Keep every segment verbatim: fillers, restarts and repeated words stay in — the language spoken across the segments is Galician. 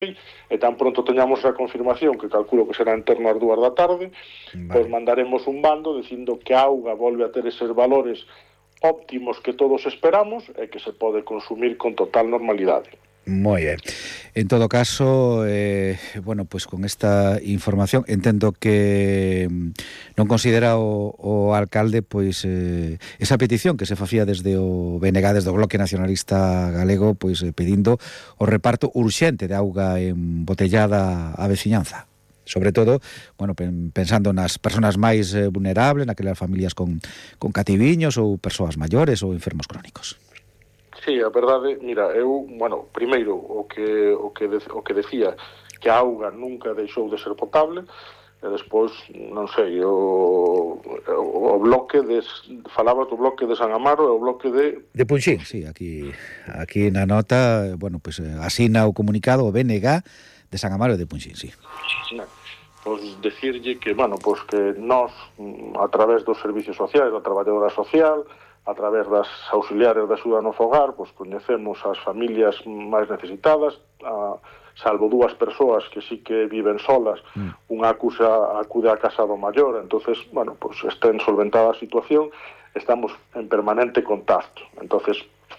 e tan pronto teñamos a confirmación, que calculo que será en torno ás dúas da tarde, vale. Pois mandaremos un bando dicindo que a auga volve a ter eses valores óptimos que todos esperamos e que se pode consumir con total normalidade. Moi ben. En todo caso, eh, bueno, pois con esta información entendo que non considera o, o alcalde pois eh, esa petición que se facía desde o B N G, desde o Bloque Nacionalista Galego, pois eh, pedindo o reparto urxente de auga embotellada á veciñanza. Sobre todo, bueno, pensando nas persoas máis eh, vulnerables, naquelas familias con, con cativiños ou persoas maiores ou enfermos crónicos. Sí, a verdade, mira, eu, bueno, primeiro o que o que de, o que decía que a auga nunca deixou de ser potable, e despois, non sei, o, o, o bloque de, falaba do bloque de San Amaro e o bloque de... De Punxín, sí, aquí aquí na nota, bueno, pues asina o comunicado o B N G de San Amaro e de Punxín, sí. No, pois decirlle que, bueno, pois que nós, a través dos servicios sociais, da traballadora social, a través das auxiliares de axuda no fogar, pois coñecemos as familias máis necesitadas, a, salvo dúas persoas que sí que viven solas, mm. unha acusa, acude á casa do maior, entonces, bueno, pois estén solventada a situación, estamos en permanente contacto. Entonces,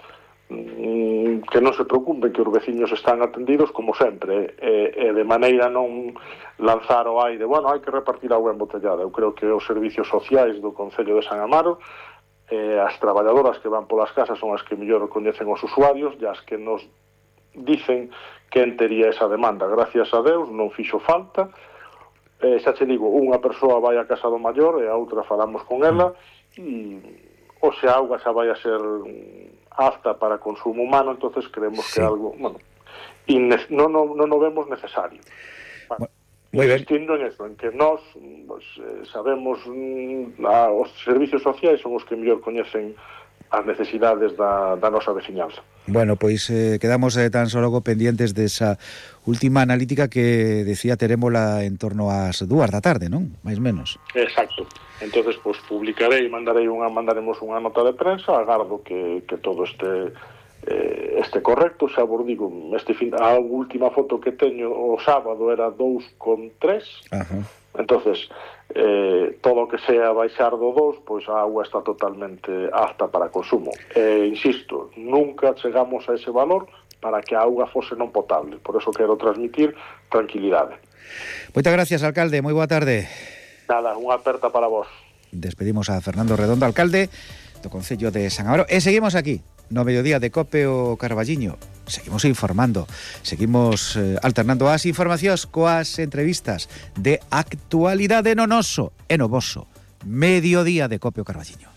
mm, que non se preocupen, que os veciños están atendidos como sempre, e, e de maneira non lanzar o aire, bueno, hai que repartir auga embotellada. Eu creo que os servicios sociais do Concello de San Amaro, Eh, as traballadoras que van polas casas son as que mellor coñecen os usuarios e as que nos dicen quen tería esa demanda. Gracias a Deus non fixo falta. Eh, xa che digo, unha persoa vai á casa do maior e a outra falamos con ela, e o se a auga xa vai a ser apta para consumo humano, entonces creemos sí. que algo, bueno, inne- non, non, non o vemos necesario. Bueno, Muy insistindo en eso, en que nós pues, eh, sabemos mm, a, os servicios sociais son os que mellor coñecen as necesidades da, da nosa veciñanza. Bueno, pois eh, quedamos eh, tan só logo pendientes desa última analítica que decía terémola en torno ás dúas da tarde, non? Mais menos. Exacto. Entonces, pois publicarei, mandarei unha, mandaremos unha nota de prensa, agardo que, que todo este Eh, este correcto, xa vos digo, este fin, a última foto que teño o sábado era dous con tres, uh-huh. entonces eh, todo o que sea baixar do dous, pois a auga está totalmente apta para consumo. E, insisto, nunca chegamos a ese valor para que a auga fose non potable, por eso quero transmitir tranquilidade. Moitas gracias, alcalde, moi boa tarde. Nada, unha aperta para vos. Despedimos a Fernando Redondo, alcalde do Concello de San Amaro, e seguimos aquí no mediodía de Cope o Carballiño. Seguimos informando, seguimos eh, alternando as informacións coas entrevistas de actualidade no noso e no voso mediodía de Cope o Carballiño.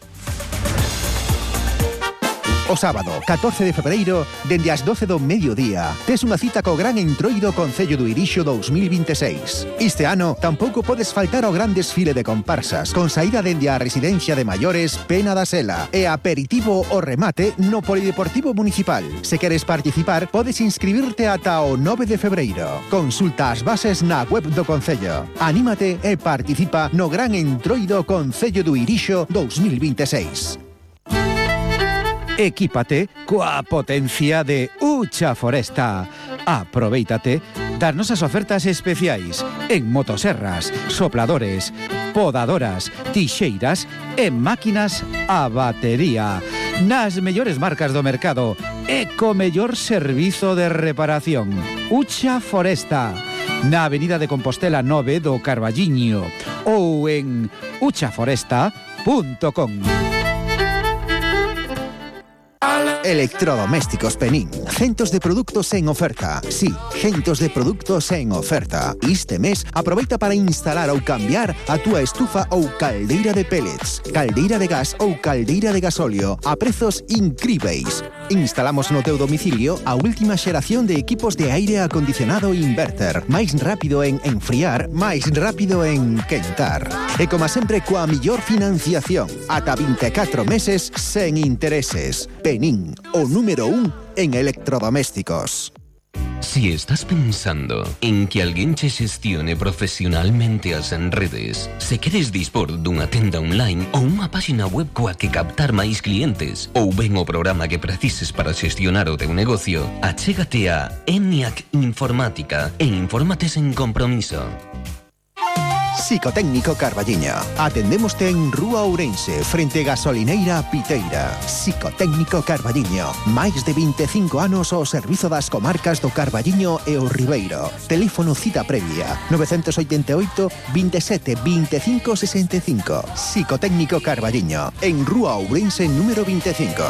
O sábado, catorce de febreiro, dende as doce do mediodía, tes unha cita co gran entroido Concello do Irixo dous mil vinte e seis. Este ano, tampouco podes faltar ao gran desfile de comparsas, con saída dende a residencia de maiores Pena da Sela e aperitivo o remate no Polideportivo Municipal. Se queres participar, podes inscribirte ata o nove de febreiro. Consulta as bases na web do Concello. Anímate e participa no gran entroido Concello do Irixo dous mil vinte e seis. Equípate coa potencia de Ucha Foresta. Aprovéitate das nosas ofertas especiais en motoserras, sopladores, podadoras, tixeiras e máquinas a batería. Nas mellores marcas do mercado e co mellor servizo de reparación. Ucha Foresta. Na Avenida de Compostela nove do Carballiño ou en ucha foresta punto com. Electrodomésticos Penín. Centos de produtos en oferta. Sí, centos de produtos en oferta. Este mes, aproveita para instalar ou cambiar a túa estufa ou caldeira de pellets, caldeira de gas ou caldeira de gasóleo a prezos incríveis. Instalamos no teu domicilio a última xeración de equipos de aire acondicionado inverter. Máis rápido en enfriar, máis rápido en quentar. E como sempre, coa millor financiación. Ata vinte e catro meses sen intereses. Penín, o número un en electrodomésticos. Si estás pensando en que alguén che xestione profesionalmente as redes, se queres dispor dunha tenda online ou unha páxina web coa que captar máis clientes, ou ben o programa que precises para xestionar o teu negocio, achégate a ENIAC Informática e infórmate sen compromiso. Psicotécnico Carballiño. Atendémoste en Rúa Ourense, frente Gasolineira Piteira. Psicotécnico Carballiño. Máis de vinte e cinco anos ao servizo das comarcas do Carballiño e o Ribeiro. Teléfono cita previa nove oito oito, veintisiete, veinticinco sesenta y cinco. Psicotécnico Carballiño, en Rúa Ourense número veinticinco.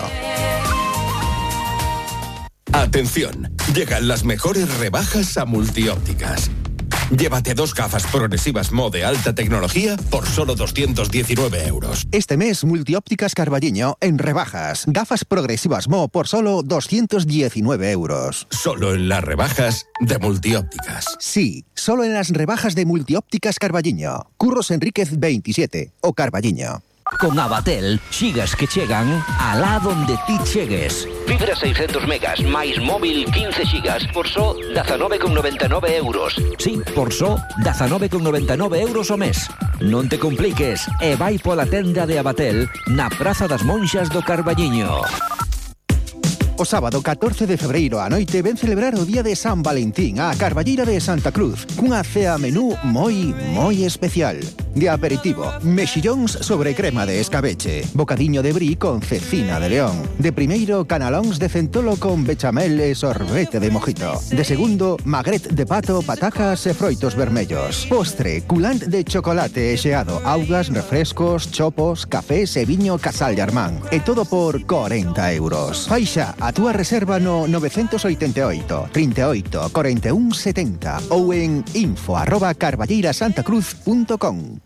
Atención, llegan las mejores rebajas a Multiópticas. Llévate dos gafas progresivas Mo de alta tecnología por solo doscientos diecinueve euros. Este mes, Multiópticas Carballiño en rebajas. Gafas progresivas Mo por solo doscientos diecinueve euros. Solo en las rebajas de Multiópticas. Sí, solo en las rebajas de Multiópticas Carballiño. Curros Enríquez veintisiete o Carballiño. Con Abatel, xigas que chegan alá donde ti chegues. Fibra seiscentos megas, máis móvil quince xigas, por só diecinueve con noventa e nove euros. Sí, por só diecinueve con noventa e nove euros o mes. Non te compliques e vai pola tenda de Abatel na Praza das Monxas do Carballiño. O sábado catorce de febreiro á noite ven celebrar o Día de San Valentín á Carballeira de Santa Cruz cunha cea menú moi, moi especial. De aperitivo, mexillóns sobre crema de escabeche, bocadiño de brie con cecina de león. De primeiro, canalóns de centolo con bechamel e sorbete de mojito. De segundo, magret de pato, patacas e froitos vermellos. Postre, culant de chocolate e xeado, augas, refrescos, chopos, cafés e viño Casal de Armán. E todo por corenta euros. Faixa a túa reserva no nove oito oito, trinta e oito, cuarenta y uno setenta ou en info arroba carballeirasantacruz punto com.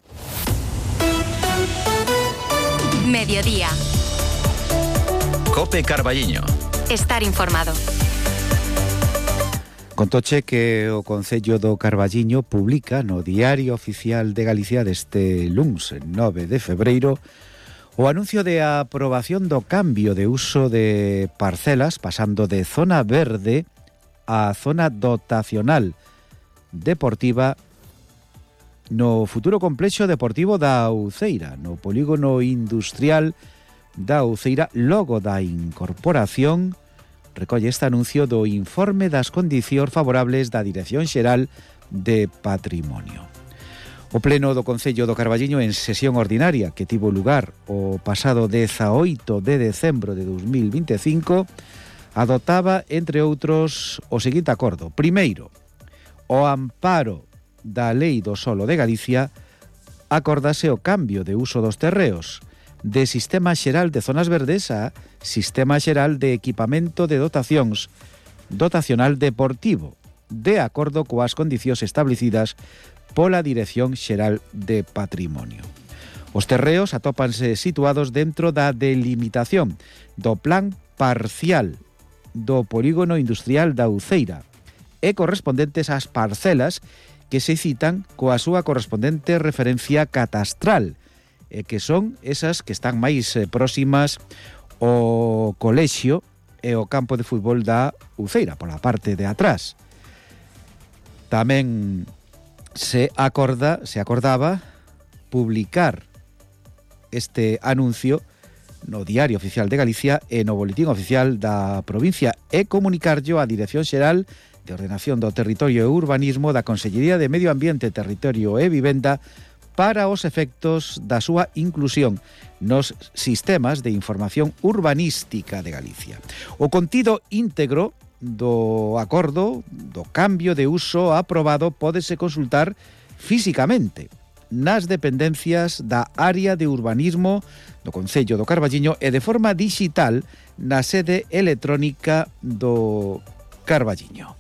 Mediodía. Cope Carballiño. Estar informado. Contoche que o Concello do Carballiño publica no Diario Oficial de Galicia deste luns, nove de febreiro, o anuncio de aprobación do cambio de uso de parcelas pasando de zona verde a zona dotacional deportiva no futuro complexo deportivo da Uceira, no polígono industrial da Uceira, logo da incorporación. Recolle este anuncio do informe das condicións favorables da Dirección Xeral de Patrimonio. O pleno do Concello do Carballiño en sesión ordinaria que tivo lugar o pasado dezaoito de decembro de dos mil veinticinco adoptaba, entre outros, o seguinte acordo. Primeiro, o amparo da Lei do Solo de Galicia, acordase o cambio de uso dos terreos de Sistema Xeral de Zonas Verdes a Sistema Xeral de Equipamento de Dotacións Dotacional Deportivo, de acordo coas condicións establecidas pola Dirección Xeral de Patrimonio. Os terreos atópanse situados dentro da delimitación do plan parcial do polígono industrial da Uceira e correspondentes ás parcelas que se citan coa súa correspondente referencia catastral, e que son esas que están máis próximas ao colexio e ao campo de fútbol da Uceira, pola parte de atrás. Tamén se acorda, se acordaba publicar este anuncio no Diario Oficial de Galicia e no Boletín Oficial da provincia e comunicarllo á Dirección Xeral de Ordenación do Territorio e Urbanismo da Consellería de Medio Ambiente, Territorio e Vivenda para os efectos da súa inclusión nos sistemas de información urbanística de Galicia. O contido íntegro do acordo do cambio de uso aprobado pódese consultar físicamente nas dependencias da área de urbanismo do Concello do Carballiño e de forma digital na sede electrónica do Carballiño.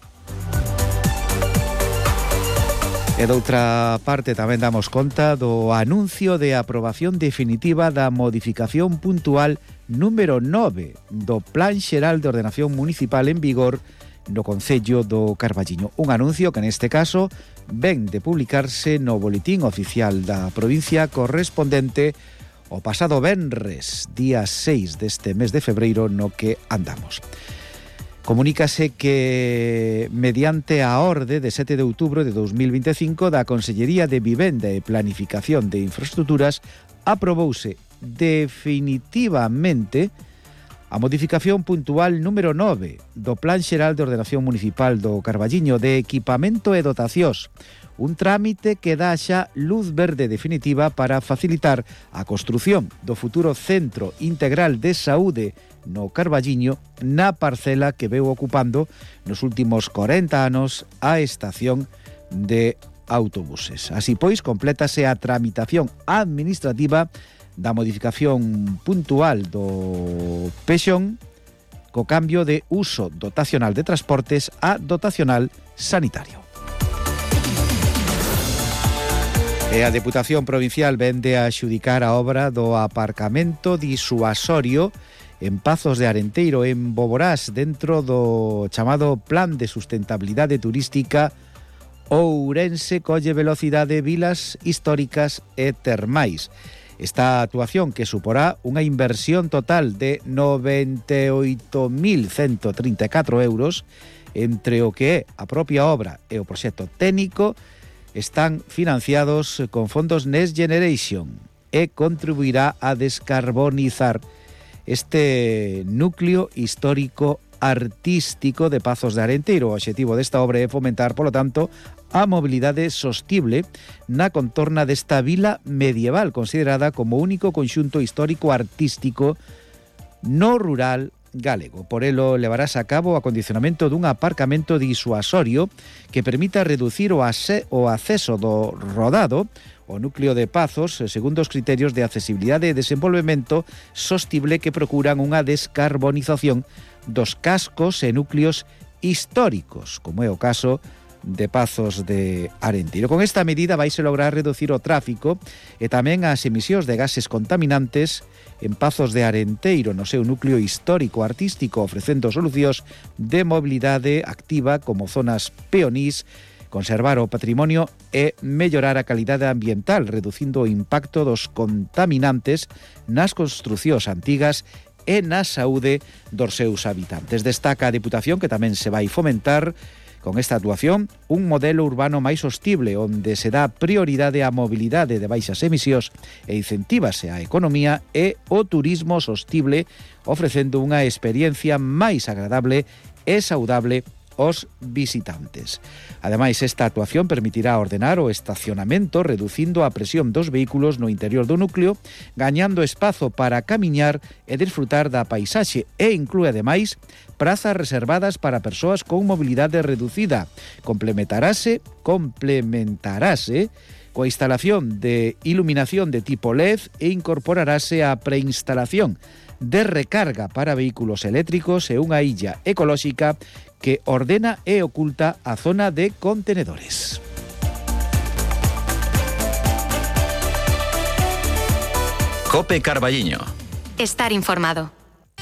E doutra parte tamén damos conta do anuncio de aprobación definitiva da modificación puntual número nove do Plan Xeral de Ordenación Municipal en vigor no Concello do Carballiño. Un anuncio que neste caso ven de publicarse no Boletín Oficial da provincia correspondente o pasado venres, día seis deste mes de febreiro no que andamos. Comunícase que mediante a orde de sete de outubro de dos mil vinte e cinco da Consellería de Vivenda e Planificación de Infraestructuras aprobouse definitivamente a modificación puntual número nove do Plan Xeral de Ordenación Municipal do Carballiño de Equipamento e Dotacións, un trámite que dá xa luz verde definitiva para facilitar a construción do futuro Centro Integral de Saúde no Carballiño, na parcela que veu ocupando nos últimos corenta anos a estación de autobuses. Así pois, complétase a tramitación administrativa da modificación puntual do Pexón co cambio de uso dotacional de transportes a dotacional sanitario. E a Deputación Provincial vende a adxudicar a obra do aparcamento disuasorio en Pazos de Arenteiro, en Boborás, dentro do chamado Plan de Sustentabilidade Turística Ourense colle velocidade vilas históricas e termais. Esta actuación, que suporá unha inversión total de noventa e oito mil ciento trinta e catro euros, entre o que é a propia obra e o proxecto técnico, están financiados con fondos Next Generation e contribuirá a descarbonizar este núcleo histórico artístico de Pazos de Arenteiro. O obxectivo desta obra é fomentar, polo tanto, a mobilidade sostible na contorna desta vila medieval, considerada como único conxunto histórico artístico no rural galego. Por elo levarás a cabo o acondicionamento dun aparcamento disuasorio que permita reducir o, ase- o acceso do rodado o núcleo de Pazos segundo os criterios de accesibilidade e desenvolvemento sostible que procuran unha descarbonización dos cascos e núcleos históricos, como é o caso de Pazos de Arenteiro. Con esta medida vaise lograr reducir o tráfico e tamén as emisións de gases contaminantes en Pazos de Arenteiro, no seu núcleo histórico artístico, ofrecendo solucións de mobilidade activa como zonas peonís, conservar o patrimonio e mellorar a calidade ambiental, reducindo o impacto dos contaminantes nas construcións antigas e na saúde dos seus habitantes. Destaca a Deputación que tamén se vai fomentar con esta actuación un modelo urbano máis sostible, onde se dá prioridade á mobilidade de baixas emisións e incentívase a economía e o turismo sostible, ofrecendo unha experiencia máis agradable e saudable os visitantes. Ademais, esta actuación permitirá ordenar o estacionamento, reducindo a presión dos vehículos no interior do núcleo, gañando espazo para camiñar e disfrutar da paisaxe, e inclúe ademais prazas reservadas para persoas con mobilidade reducida. Complementarase, complementarase coa instalación de iluminación de tipo L E D e incorporarase a preinstalación de recarga para vehículos eléctricos e unha illa ecolóxica que ordena e oculta a zona de contenedores. COPE Carballiño. Estar informado.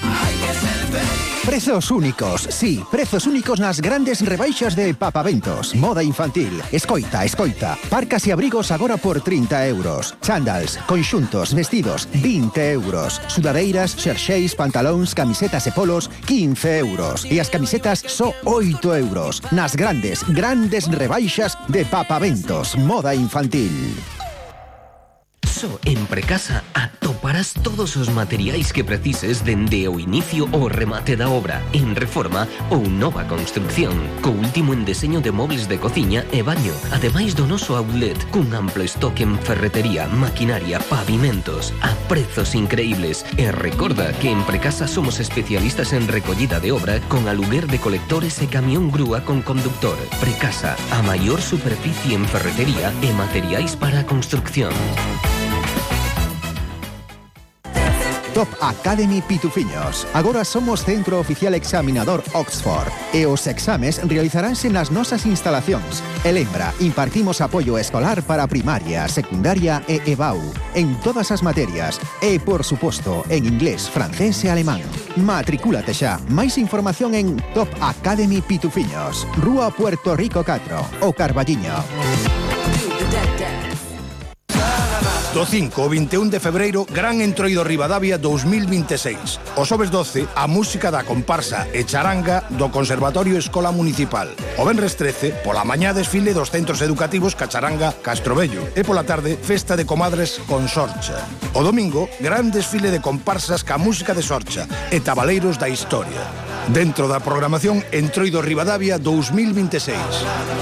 Prezos únicos, sí, prezos únicos nas grandes rebaixas de Papaventos. Moda infantil, escoita, escoita. Parcas e abrigos agora por trinta euros. Chándals, conxuntos, vestidos, vinte euros. Sudadeiras, xerxeis, pantalóns, camisetas e polos, quince euros. E as camisetas só oito euros. Nas grandes, grandes rebaixas de Papaventos. Moda infantil. Só en Precasa atoparás todos os materiais que precises dende o inicio ao remate da obra, en reforma ou nova construcción, co último en deseño de móveis de cociña e baño, ademais do noso outlet, cun amplo estoque en ferretería, maquinaria, pavimentos, a prezos increíbles. E recorda que en Precasa somos especialistas en recollida de obra con aluguer de colectores e camión grúa con conductor. Precasa, a maior superficie en ferretería e materiais para a construcción. Top Academy Pitufiños. Agora somos Centro Oficial Examinador Oxford e os exames realizaránse nas nosas instalacións. E lembra, impartimos apoio escolar para primaria, secundaria e E B A U en todas as materias e, por suposto, en inglés, francés e alemán. Matricúlate xa. Máis información en Top Academy Pitufiños, Rúa Puerto Rico catro, o Carballiño. Do cinco ao vinte e un de febreiro, Gran Entroido Ribadavia dous mil vinte e seis. O xoves doce, a música da comparsa e charanga do Conservatorio Escola Municipal. O venres trece, pola mañá desfile dos centros educativos Cacharanga Castrobello. E pola tarde, festa de comadres con Sorcha. O domingo, gran desfile de comparsas ca música de Sorcha e tabaleiros da historia. Dentro da programación Entroido Ribadavia dous mil vinte e seis.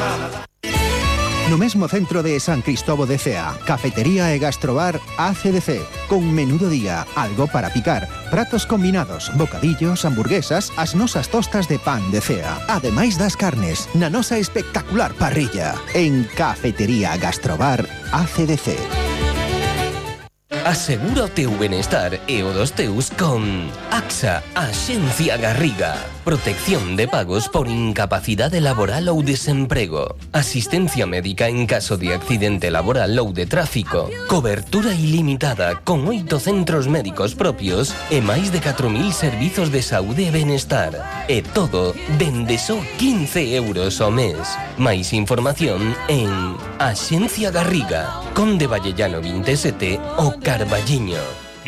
No mesmo centro de San Cristóbal de Cea, cafetería e gastrobar A C D C, con menú do día, algo para picar, pratos combinados, bocadillos, hamburguesas, as nosas tostas de pan de Cea, ademais das carnes, na nosa espectacular parrilla, en Cafetería Gastrobar A C D C. Asegura o teu benestar e o dos teus con AXA, Axencia Garriga. Protección de pagos por incapacidade laboral ou desemprego. Asistencia médica en caso de accidente laboral ou de tráfico. Cobertura ilimitada con oito centros médicos propios e máis de catro mil servizos de saúde e benestar. E todo dende só quince euros ao mes. Máis información en Axencia Garriga, Conde Vallellano vinte e sete o Carballiño.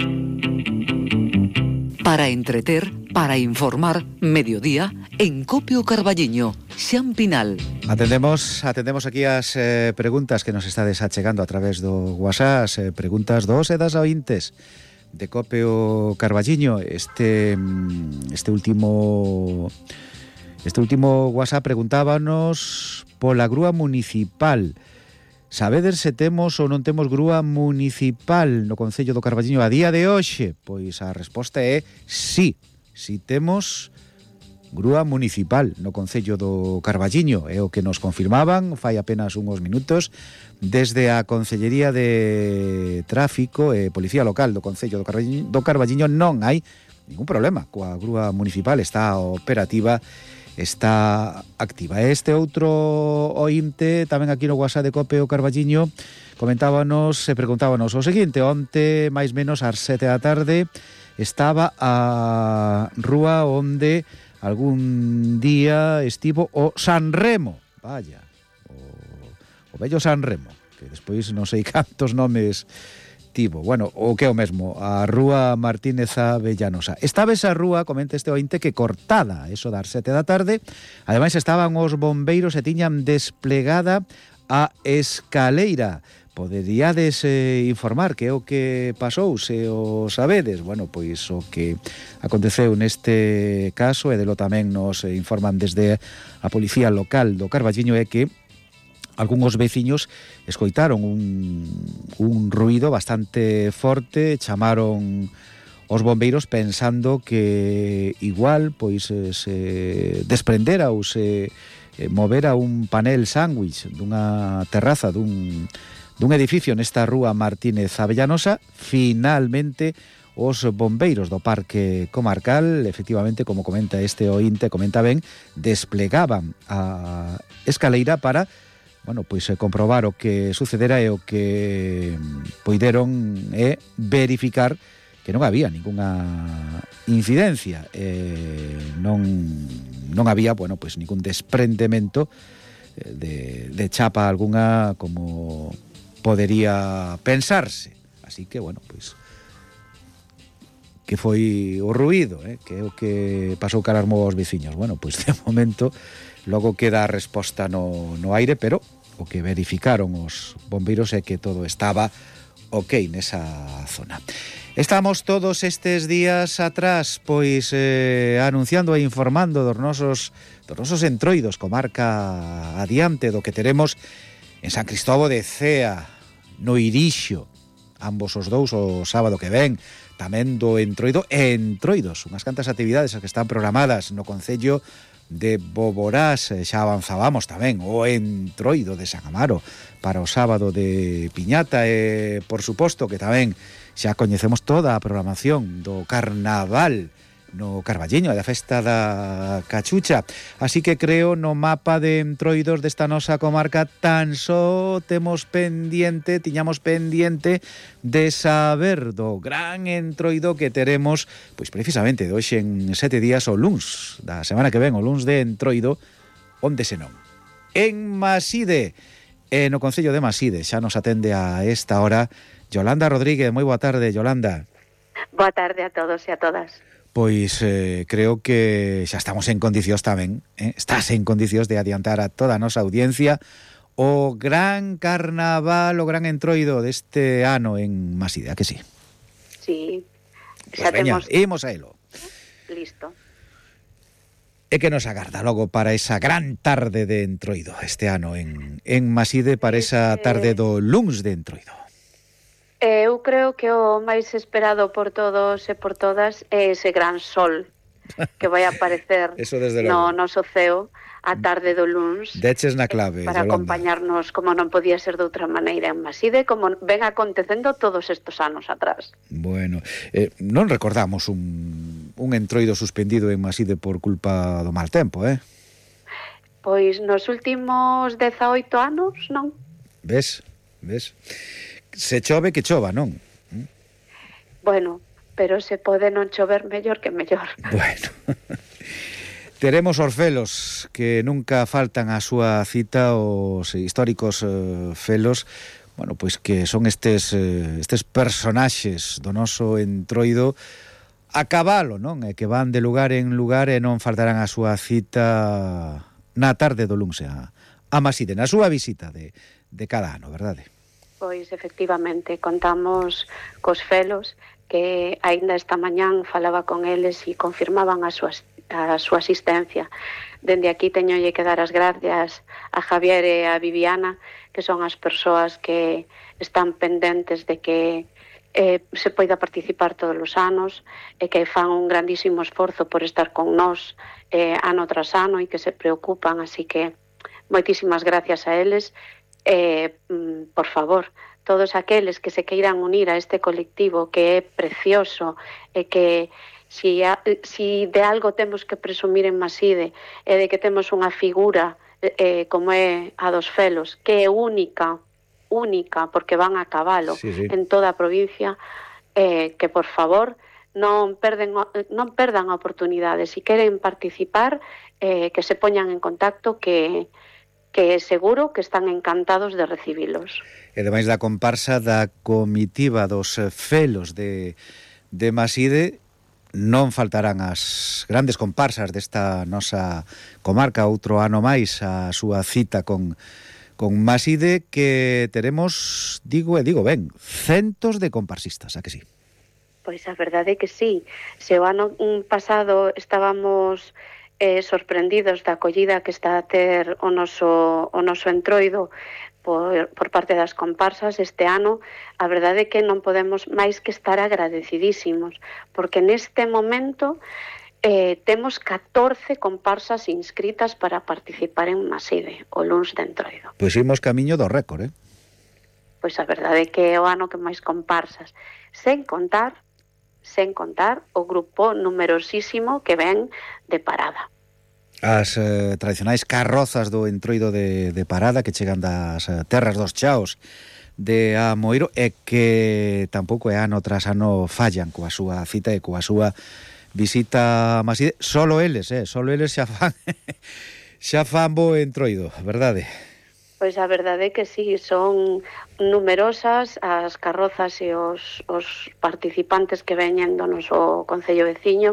Para entreter, para informar, mediodía, en Copio Carballiño, Xan Pinal. Atendemos, atendemos aquí as eh, preguntas que nos está desachegando a través do WhatsApp, eh, preguntas dos e das ointes de Copio Carballiño. Este este último este último WhatsApp preguntábanos pola grúa municipal. Sabedes se temos ou non temos grúa municipal no Concello do Carballiño a día de hoxe? Pois a resposta é sí, si temos grúa municipal no Concello do Carballiño. É o que nos confirmaban fai apenas uns minutos desde a Concellería de Tráfico e Policía Local do Concello do Carballiño. Do Carballiño non hai ningún problema coa grúa municipal, está operativa, está activa. Este outro ointe, tamén aquí no WhatsApp de Copio Carballiño, comentábanos e preguntábanos o seguinte: onte, máis menos ás sete da tarde, estaba a rúa onde algún día estivo o San Remo. Vaya, o, o bello San Remo, que despois non sei cantos nomes tivo. Bueno, o que é o mesmo, a rúa Martínez Avellanosa. Estaba esa rúa, comenta este ointe, que cortada, eso das sete da tarde. Ademais estaban os bombeiros e tiñan desplegada a escaleira. Poderíades eh, informar que é o que pasou, se o sabedes? Bueno, pois o que aconteceu neste caso, e delo tamén nos informan desde a Policía Local do Carballiño, é que algúns veciños escoitaron un, un ruido bastante forte, chamaron os bombeiros pensando que igual pois se desprendera ou se movera un panel sándwich dunha terraza dun, dun edificio nesta rúa Martínez Avellanosa. Finalmente os bombeiros do Parque Comarcal, efectivamente, como comenta este ointe, comenta ben, desplegaban a escaleira para, bueno, pois comprobar o que sucedera, e o que poideron é verificar que non había ningunha incidencia, e non non había, bueno, pois ningún desprendemento de, de chapa algunha como podería pensarse. Así que, bueno, pois que foi o ruído, eh, que é o que pasou cararmo aos veciños. Bueno, pois de momento logo queda a resposta no, no aire, pero o que verificaron os bombeiros é que todo estaba ok nesa zona. Estamos todos estes días atrás pois eh, anunciando e informando dos nosos, dos nosos entroidos, comarca adiante do que teremos en San Cristóbal de Cea, no Irixo, ambos os dous o sábado que ven, tamén do entroido e entroidos, unhas cantas actividades que están programadas no Concello de Boborás. Xa avanzábamos tamén o entroido de San Amaro para o sábado de Piñata, e por suposto que tamén xa coñecemos toda a programación do Carnaval no Carballiño, da festa da Cachucha. Así que creo no mapa de entroidos desta nosa comarca tan só temos pendiente, tiñamos pendiente de saber do gran entroido que teremos, pois precisamente de hoxe en sete días, o luns da semana que ven, o luns de entroido, onde senón en Maside, E no Concello de Maside xa nos atende a esta hora Yolanda Rodríguez. Moi boa tarde, Yolanda. Boa tarde a todos e a todas. Pois eh, creo que xa estamos en condicións tamén, eh? estás en condicións de adiantar a toda a nosa audiencia o gran carnaval, o gran entroido deste ano en Maside, a que sí? Sí. Pues xa veña, temos... imos a elo. Listo. E que nos agarda logo para esa gran tarde de entroido este ano en, en Maside, para esa tarde do luns de entroido? Eu creo que o máis esperado por todos e por todas é ese gran sol que vai aparecer no noso ceo a tarde do luns. Deches na clave, para Yolanda. Acompañarnos, como non podía ser de outra maneira, en Maside, como ven acontecendo todos estos anos atrás. Bueno, eh, non recordamos un, un entroido suspendido en Maside por culpa do mal tempo, eh? Pois nos últimos dezaoito anos, non? Ves, ves? Se chove que chova, non? Bueno, pero se pode non chover mellor que mellor. Bueno... Teremos os felos que nunca faltan á súa cita, os históricos eh, felos, bueno, pois que son estes eh, estes personaxes do noso entroido a cabalo, non? E que van de lugar en lugar e non faltarán á súa cita na tarde do luns a, a Maside, na súa visita de, de cada ano, verdade? Pois, efectivamente, contamos cos felos que aínda esta mañán falaba con eles e confirmaban as súas a súa asistencia. Dende aquí teñolle que dar as gracias a Javier e a Viviana, que son as persoas que están pendentes de que eh, se poida participar todos os anos e que fan un grandísimo esforzo por estar con nós eh, ano tras ano e que se preocupan, así que moitísimas gracias a eles. Eh, por favor, todos aqueles que se queiran unir a este colectivo que é precioso e que Si, a, si de algo temos que presumir en Maside é de que temos unha figura eh, como é a dos felos, que é única, única, porque van a cabalo sí, sí. en toda a provincia, eh, que por favor non perden non perdan a oportunidade. Si queren participar, eh, que se poñan en contacto, que que é seguro que están encantados de recibilos. E demais da comparsa da comitiva dos felos de, de Maside, non faltarán as grandes comparsas desta nosa comarca, outro ano máis a súa cita con, con Maside, que teremos, digo e digo ben, centos de comparsistas, a que sí? Pois a verdade é que sí. Se o ano pasado estábamos eh, sorprendidos da acollida que está a ter o noso, o noso entroido Por, por parte das comparsas, este ano a verdade é que non podemos máis que estar agradecidísimos, porque neste momento eh, temos catorce comparsas inscritas para participar en Maside, o luns de entroido. Pois imos camiño do récord, eh? Pois a verdade é que é o ano que máis comparsas, sen contar, sen contar o grupo numerosísimo que ven de parada. As eh, tradicionais carrozas do entroido de, de parada que chegan das eh, terras dos chaos de Amoeiro e que tampouco é ano tras ano fallan coa súa cita e coa súa visita a Maside. Solo eles, eh, solo eles xa fan xa fan bo entroido, verdade? Pois a verdade é que sí, son numerosas as carrozas e os, os participantes que veñen do noso concello veciño.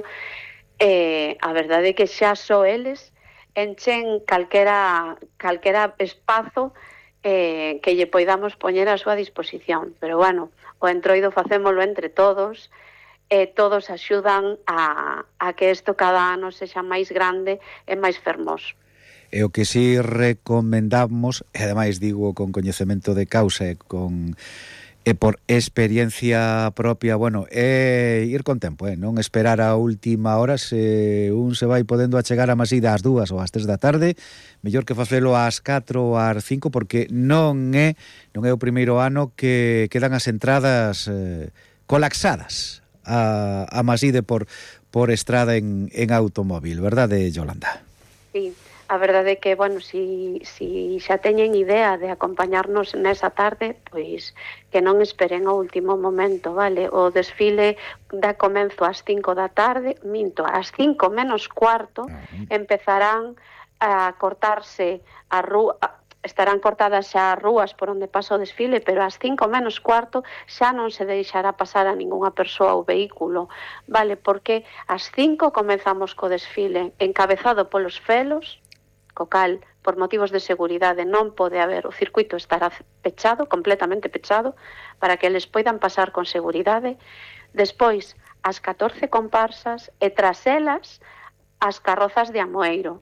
Eh, a verdade é que xa só eles enchen calquera, calquera espazo eh, que lle poidamos poñer a súa disposición. Pero, bueno, o entroido facémolo entre todos, e eh, todos axudan a, a que isto cada ano sexa máis grande e máis fermoso. E o que si recomendamos, e ademais digo con coñecemento de causa e con... e por experiencia propia, bueno, é ir con tempo, eh? Non esperar a última hora. Se un se vai podendo achegar a Maside ás dúas ou ás tres da tarde, mellor que facelo ás catro ou ás cinco, porque non é non é o primeiro ano que quedan as entradas eh, colapsadas a, a Maside por, por estrada en, en automóvil, verdade, Yolanda? Sí. A verdade é que, bueno, si, si xa teñen idea de acompañarnos nesa tarde, pois que non esperen ao último momento, vale? O desfile dá comenzo ás cinco da tarde, minto, ás cinco menos cuarto, empezarán a cortarse a rúa, estarán cortadas xa as rúas por onde pasa o desfile, pero ás cinco menos cuarto xa non se deixará pasar a ningunha persoa ou vehículo, vale? Porque ás cinco comezamos co desfile, encabezado polos felos, co cal, por motivos de seguridade, non pode haber, o circuito estará pechado, completamente pechado, para que eles poidan pasar con seguridade. Despois, as catorce comparsas e tras elas, as carrozas de Amoeiro.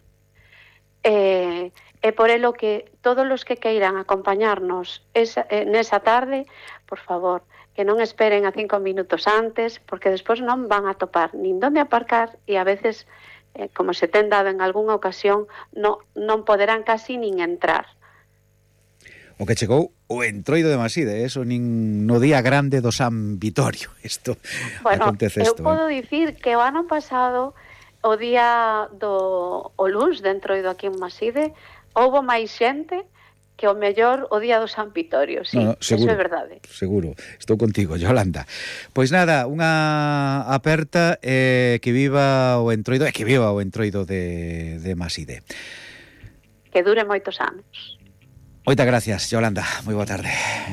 E, e por elo que todos os que queiran acompañarnos esa, eh, nesa tarde, por favor, que non esperen a cinco minutos antes, porque despois non van a topar nin donde aparcar e a veces, eh, como se ten dado en algunha ocasión, no, non poderán casi nin entrar. O que chegou o entroido de Maside, eso nin no día grande do San Vitorio. Isto bueno, acontece eu isto. podo eh? dicir que o ano pasado, o día do o luns de entroido aquí en Maside, houbo máis xente que o mellor o día do San Vitorio, sí, no, no, seguro, eso é verdade. Seguro, estou contigo, Yolanda. Pois nada, unha aperta eh, que viva o entroido, e que viva o entroido de, de Maside. Que dure moitos anos. Moitas gracias, Yolanda. Moi boa tarde.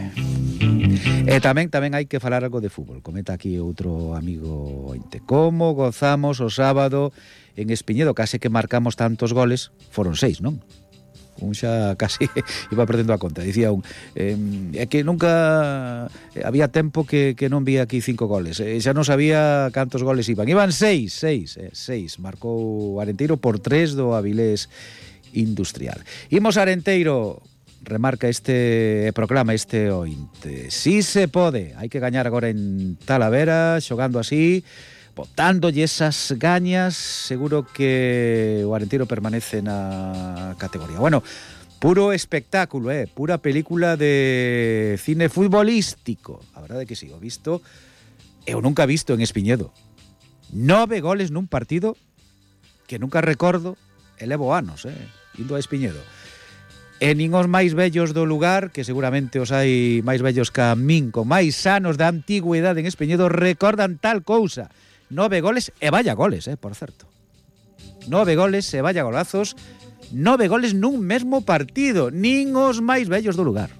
E tamén tamén hai que falar algo de fútbol. Comenta aquí outro amigo ointe. Como gozamos o sábado en Espiñedo, case que marcamos tantos goles, foron seis, non? Un xa casi iba perdendo a conta. Dicía un, eh, é que nunca había tempo que, que non vía aquí cinco goles. Eh, xa non sabía cantos goles iban. Iban seis, seis, eh, seis. Marcou Arenteiro por tres do Avilés Industrial. Imos a Arenteiro. Remarca este, proclama este ointe. Si se pode, hai que gañar agora en Talavera, xogando así, botándolle esas gañas, seguro que o Arenteiro permanece na categoría. Bueno, puro espectáculo, eh, pura película de cine futbolístico. A verdade é que si, o visto, eu nunca visto en Espiñedo. Nove goles nun partido que nunca recordo, e levo anos, eh, indo a Espiñedo. E nin os máis vellos do lugar, que seguramente os hai máis vellos que a min, con máis anos da antigüedade en Espeñedo, recordan tal cousa. Nove goles, e vaya goles, eh, por certo. Nove goles, e vaya golazos, nove goles nun mesmo partido, nin os máis vellos do lugar.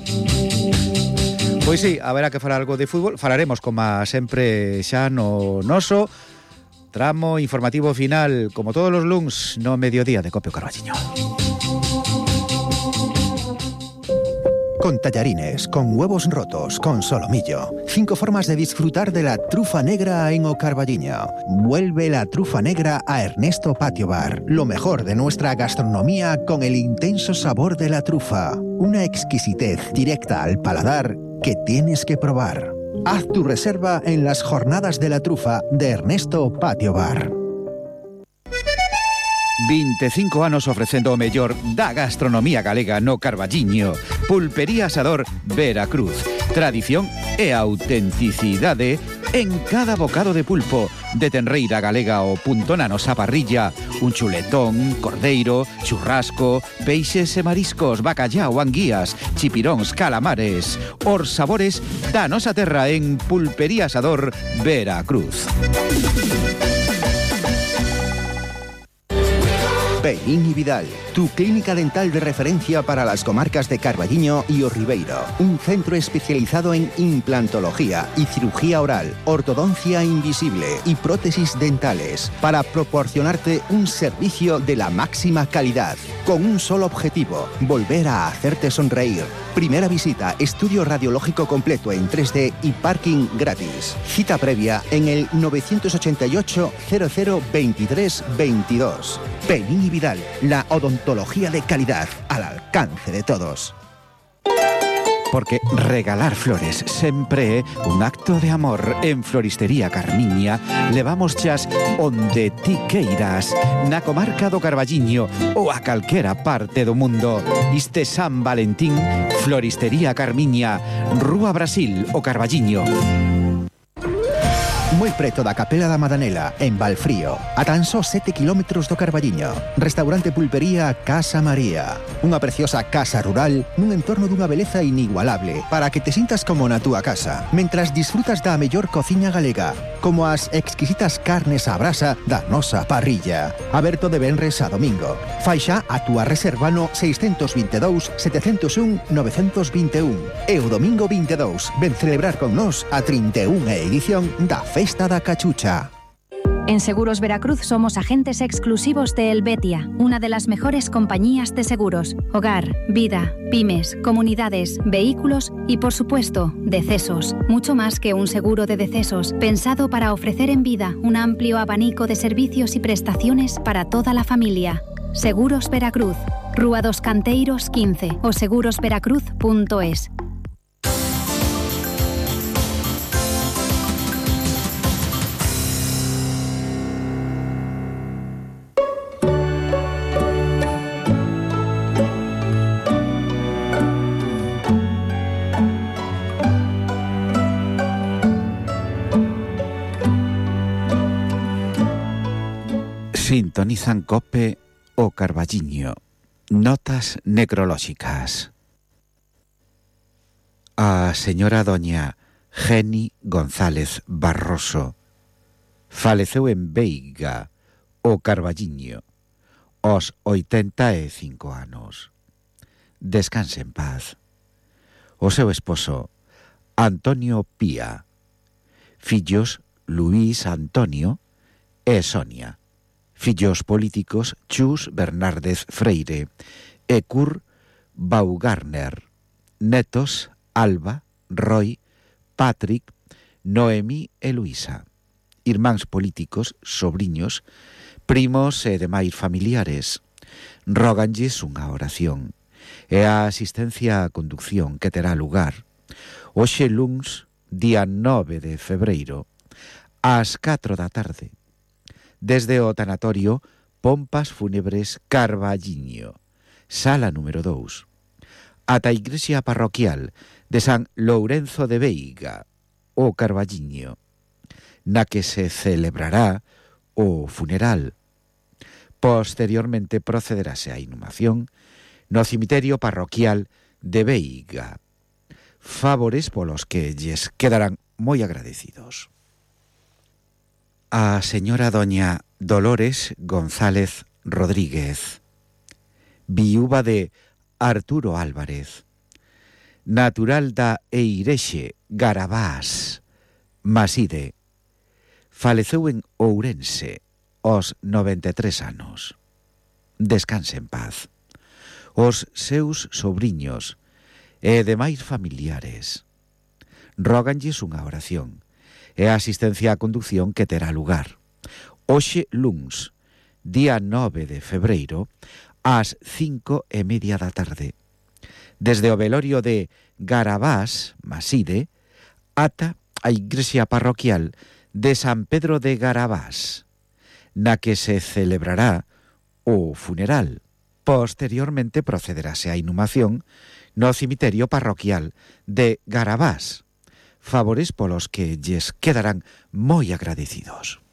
Pois sí, haberá que falar algo de fútbol. Falaremos, como sempre, xa no noso tramo informativo final, como todos os luns, no mediodía de Copio Carballiño. Con tallarines, con huevos rotos, con solomillo. Cinco formas de disfrutar de la trufa negra en O Carballiño. Vuelve la trufa negra a Ernesto Patio Bar. Lo mejor de nuestra gastronomía con el intenso sabor de la trufa. Una exquisitez directa al paladar que tienes que probar. Haz tu reserva en las jornadas de la trufa de Ernesto Patio Bar. veinticinco anos ofrecendo o mellor da gastronomía galega no Carballiño. Pulpería Asador Veracruz. Tradición e autenticidade en cada bocado de pulpo. De tenreira galega o punto na nosa parrilla. Un chuletón, cordeiro, churrasco, peixes e mariscos, bacallao, anguías, chipiróns, calamares. Os sabores da nosa terra en Pulpería Asador Veracruz. Peín y Vidal, tu clínica dental de referencia para las comarcas de Carballiño y O Ribeiro. Un centro especializado en implantología y cirugía oral, ortodoncia invisible y prótesis dentales para proporcionarte un servicio de la máxima calidad, con un solo objetivo, volver a hacerte sonreír. Primera visita, estudio radiológico completo en tres D y parking gratis. Cita previa en el nueve ocho ocho, cero cero, veintitrés veintidós. Peín y Vidal, la odontología de calidad al alcance de todos. Porque regalar flores sempre é un acto de amor. En Floristería Carmiña levamos chas onde ti queiras, na comarca do Carballiño ou a calquera parte do mundo. Este San Valentín, Floristería Carmiña, Rúa Brasil, o Carballiño. moi preto da Capela da Madanela, en Valfrío, a tan só sete kilómetros do Carballiño. Restaurante Pulpería Casa María, unha preciosa casa rural nun entorno dunha beleza inigualable para que te sintas como na túa casa, mentras disfrutas da mellor cociña galega, como as exquisitas carnes á brasa da nosa parrilla. Aberto de venres a domingo. Fai xa a túa reserva no seiscentos veintidós, setecentos un, novecentos veintiún. E o domingo veintidós ven celebrar con nós a trinta e unha edición da Festa da Cachucha. En Seguros Veracruz somos agentes exclusivos de Helvetia, una de las mejores compañías de seguros. Hogar, vida, pymes, comunidades, vehículos y, por supuesto, decesos. Mucho más que un seguro de decesos, pensado para ofrecer en vida un amplio abanico de servicios y prestaciones para toda la familia. Seguros Veracruz, Rúa dos Canteiros quince o seguros veracruz punto es. Sintonizan Cope o Carballiño. Notas necrolóxicas. A señora doña Geni González Barroso faleceu en Veiga, o Carballiño, aos oitenta e cinco anos. Descanse en paz. O seu esposo, Antonio Pía. Fillos, Luís Antonio e Sonia. Fillos políticos, Chus Bernárdez Freire e Kurt Baumgartner. Netos, Alba, Roy, Patrick, Noemí e Luisa. Irmáns políticos, sobriños, primos e demais familiares. Róganlles unha oración e a asistencia á conducción que terá lugar hoxe luns, día nove de febreiro, ás catro da tarde, desde o tanatorio Pompas Fúnebres Carballiño, sala número dous, ata a igrexa parroquial de San Lourenzo de Veiga, o Carballiño, na que se celebrará o funeral. Posteriormente procederase a inhumación no cemiterio parroquial de Veiga, favores polos que lles quedarán moi agradecidos. A señora doña Dolores González Rodríguez, viúva de Arturo Álvarez, natural da Eirexe, Garabás, Maside, faleceu en Ourense aos noventa e tres anos. Descanse en paz. Os seus sobriños e demais familiares róganlles unha oración e a asistencia á conducción que terá lugar hoxe luns, día nove de febreiro, ás cinco e media da tarde, desde o velorio de Garabás, Maside, ata a igrexa parroquial de San Pedro de Garabás, na que se celebrará o funeral. Posteriormente procederase a inhumación no cemiterio parroquial de Garabás, favores polos que lles quedarán moi agradecidos.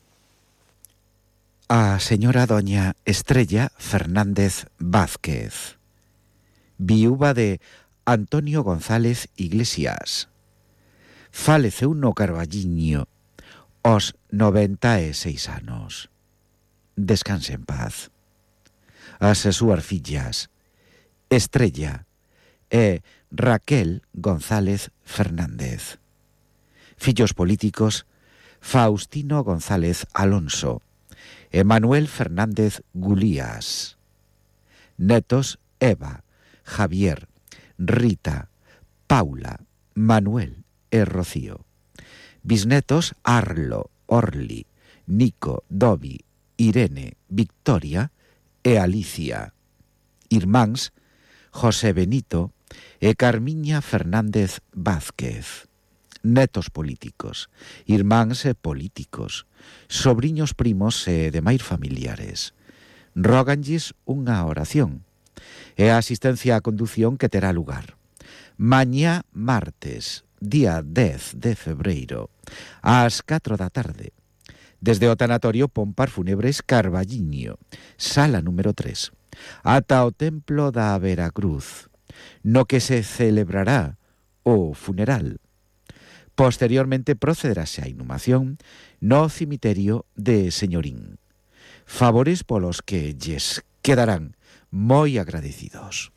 A señora doña Estrella Fernández Vázquez, viúva de Antonio González Iglesias, faleceu no Carballiño aos noventa e seis anos. Descanse en paz. As súas fillas, Estrella e Raquel González Fernández. Fillos políticos, Faustino González Alonso e Manuel Fernández Gulías. Netos, Eva, Javier, Rita, Paula, Manuel e Rocío. Bisnetos, Arlo, Orly, Nico, Dobi, Irene, Victoria e Alicia. Irmáns, José Benito e Carmiña Fernández Vázquez. Netos políticos, irmáns e políticos, sobriños primos e demais familiares. Róganlles unha oración e a asistencia á condución que terá lugar mañá martes, día dez de febreiro, ás catro da tarde, desde o tanatorio Pompar Fúnebres Carballiño, sala número tres, ata o templo da Veracruz, no que se celebrará o funeral. Posteriormente procederase a inhumación no cemiterio de Señorín. Favores polos que lles quedarán moi agradecidos.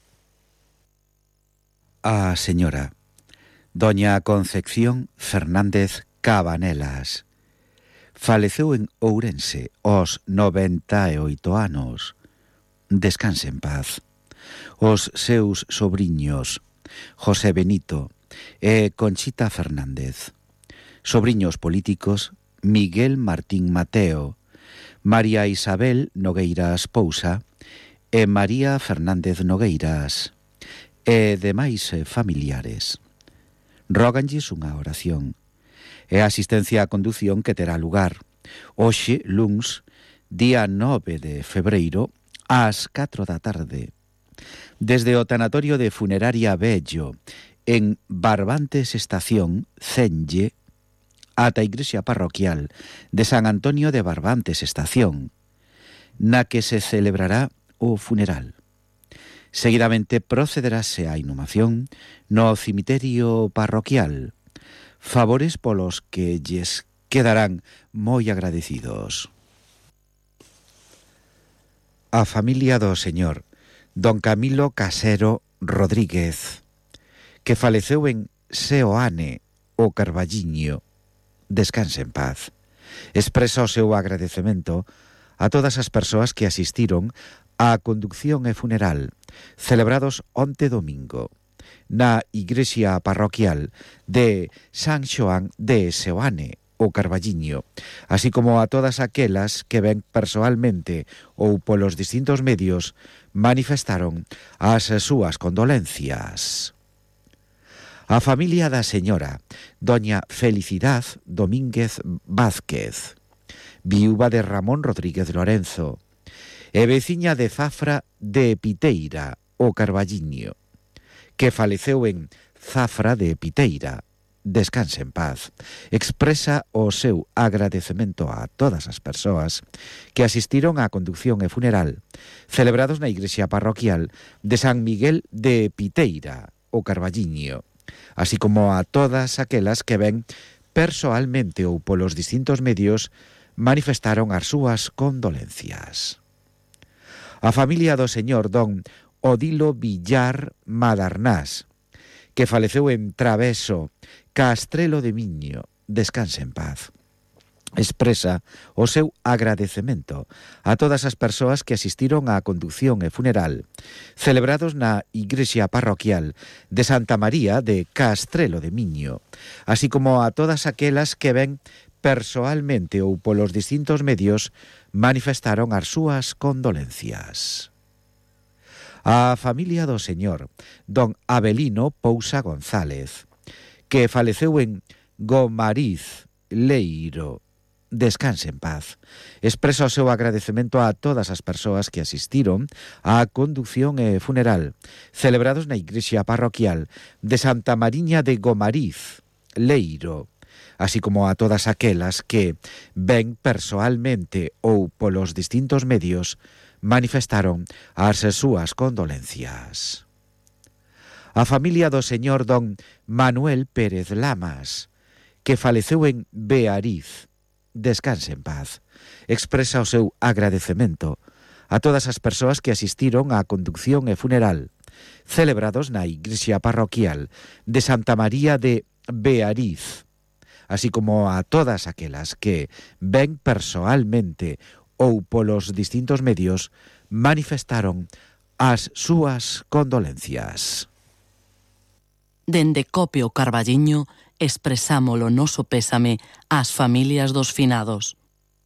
A señora doña Concepción Fernández Cabanelas faleceu en Ourense aos noventa e oito anos. Descanse en paz. Os seus sobriños José Benito e Conchita Fernández, sobriños políticos Miguel Martín Mateo, María Isabel Nogueiras Pousa e María Fernández Nogueiras, e demais familiares. Róganlles unha oración e a asistencia á condución que terá lugar hoxe, luns, día nove de febreiro, ás catro da tarde, desde o tanatorio de Funeraria Bello, en Barbantes Estación, Cenlle, ata a igrexa parroquial de San Antonio de Barbantes Estación, na que se celebrará o funeral. Seguidamente procederase a inhumación no cemiterio parroquial, favores polos que lles quedarán moi agradecidos. A familia do señor don Camilo Casero Rodríguez, que faleceu en Seoane, o Carballiño, descanse en paz. Expresa o seu agradecemento a todas as persoas que asistiron á conducción e funeral celebrados onte domingo na igrexa parroquial de San Xoán de Seoane, o Carballiño, así como a todas aquelas que ben persoalmente ou polos distintos medios manifestaron as súas condolencias. A familia da señora doña Felicidad Domínguez Vázquez, viúva de Ramón Rodríguez Lorenzo, e veciña de Zafra de Piteira, o Carballiño, que faleceu en Zafra de Piteira, descanse en paz. Expresa o seu agradecemento a todas as persoas que asistiron á conducción e funeral celebrados na igrexa parroquial de San Miguel de Piteira, o Carballiño, así como a todas aquelas que ben persoalmente ou polos distintos medios manifestaron as súas condolencias. A familia do señor don Odilo Villar Madarnás, que faleceu en Traveso, Castrelo de Miño, descanse en paz. Expresa o seu agradecemento a todas as persoas que asistiron á condución e funeral celebrados na igrexa parroquial de Santa María de Castrelo de Miño, así como a todas aquelas que ven persoalmente ou polos distintos medios manifestaron as súas condolencias. A familia do señor don Abelino Pousa González, que faleceu en Gomariz, Leiro, descanse en paz. Expresa o seu agradecemento a todas as persoas que asistiron á condución e funeral celebrados na igrexa parroquial de Santa Mariña de Gomariz, Leiro, así como a todas aquelas que, ben persoalmente ou polos distintos medios, manifestaron as súas condolencias. A familia do señor don Manuel Pérez Lamas, que faleceu en Beariz, descanse en paz. Expresa o seu agradecemento a todas as persoas que asistiron á conducción e funeral celebrados na igrexa parroquial de Santa María de Beariz, así como a todas aquelas que, ben persoalmente ou polos distintos medios, manifestaron as súas condolencias. Dende Copio Carballiño expresamos o noso pésame ás familias dos finados.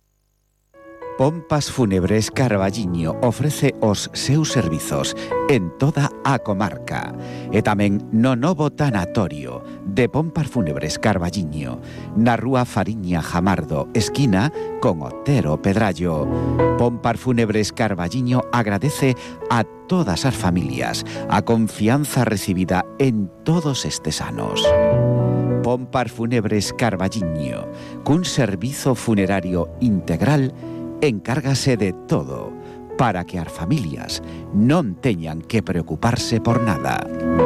Pompas Fúnebres Carballiño ofrece os seus servizos en toda a comarca e tamén no novo tanatorio de Pompas Fúnebres Carballiño na rúa Fariña Jamardo, esquina con Otero Pedrallo. Pompas Fúnebres Carballiño agradece a todas as familias a confianza recibida en todos estes anos. Pompar Fúnebres Carballiño, cun servizo funerario integral, encárgase de todo para que as familias non teñan que preocuparse por nada.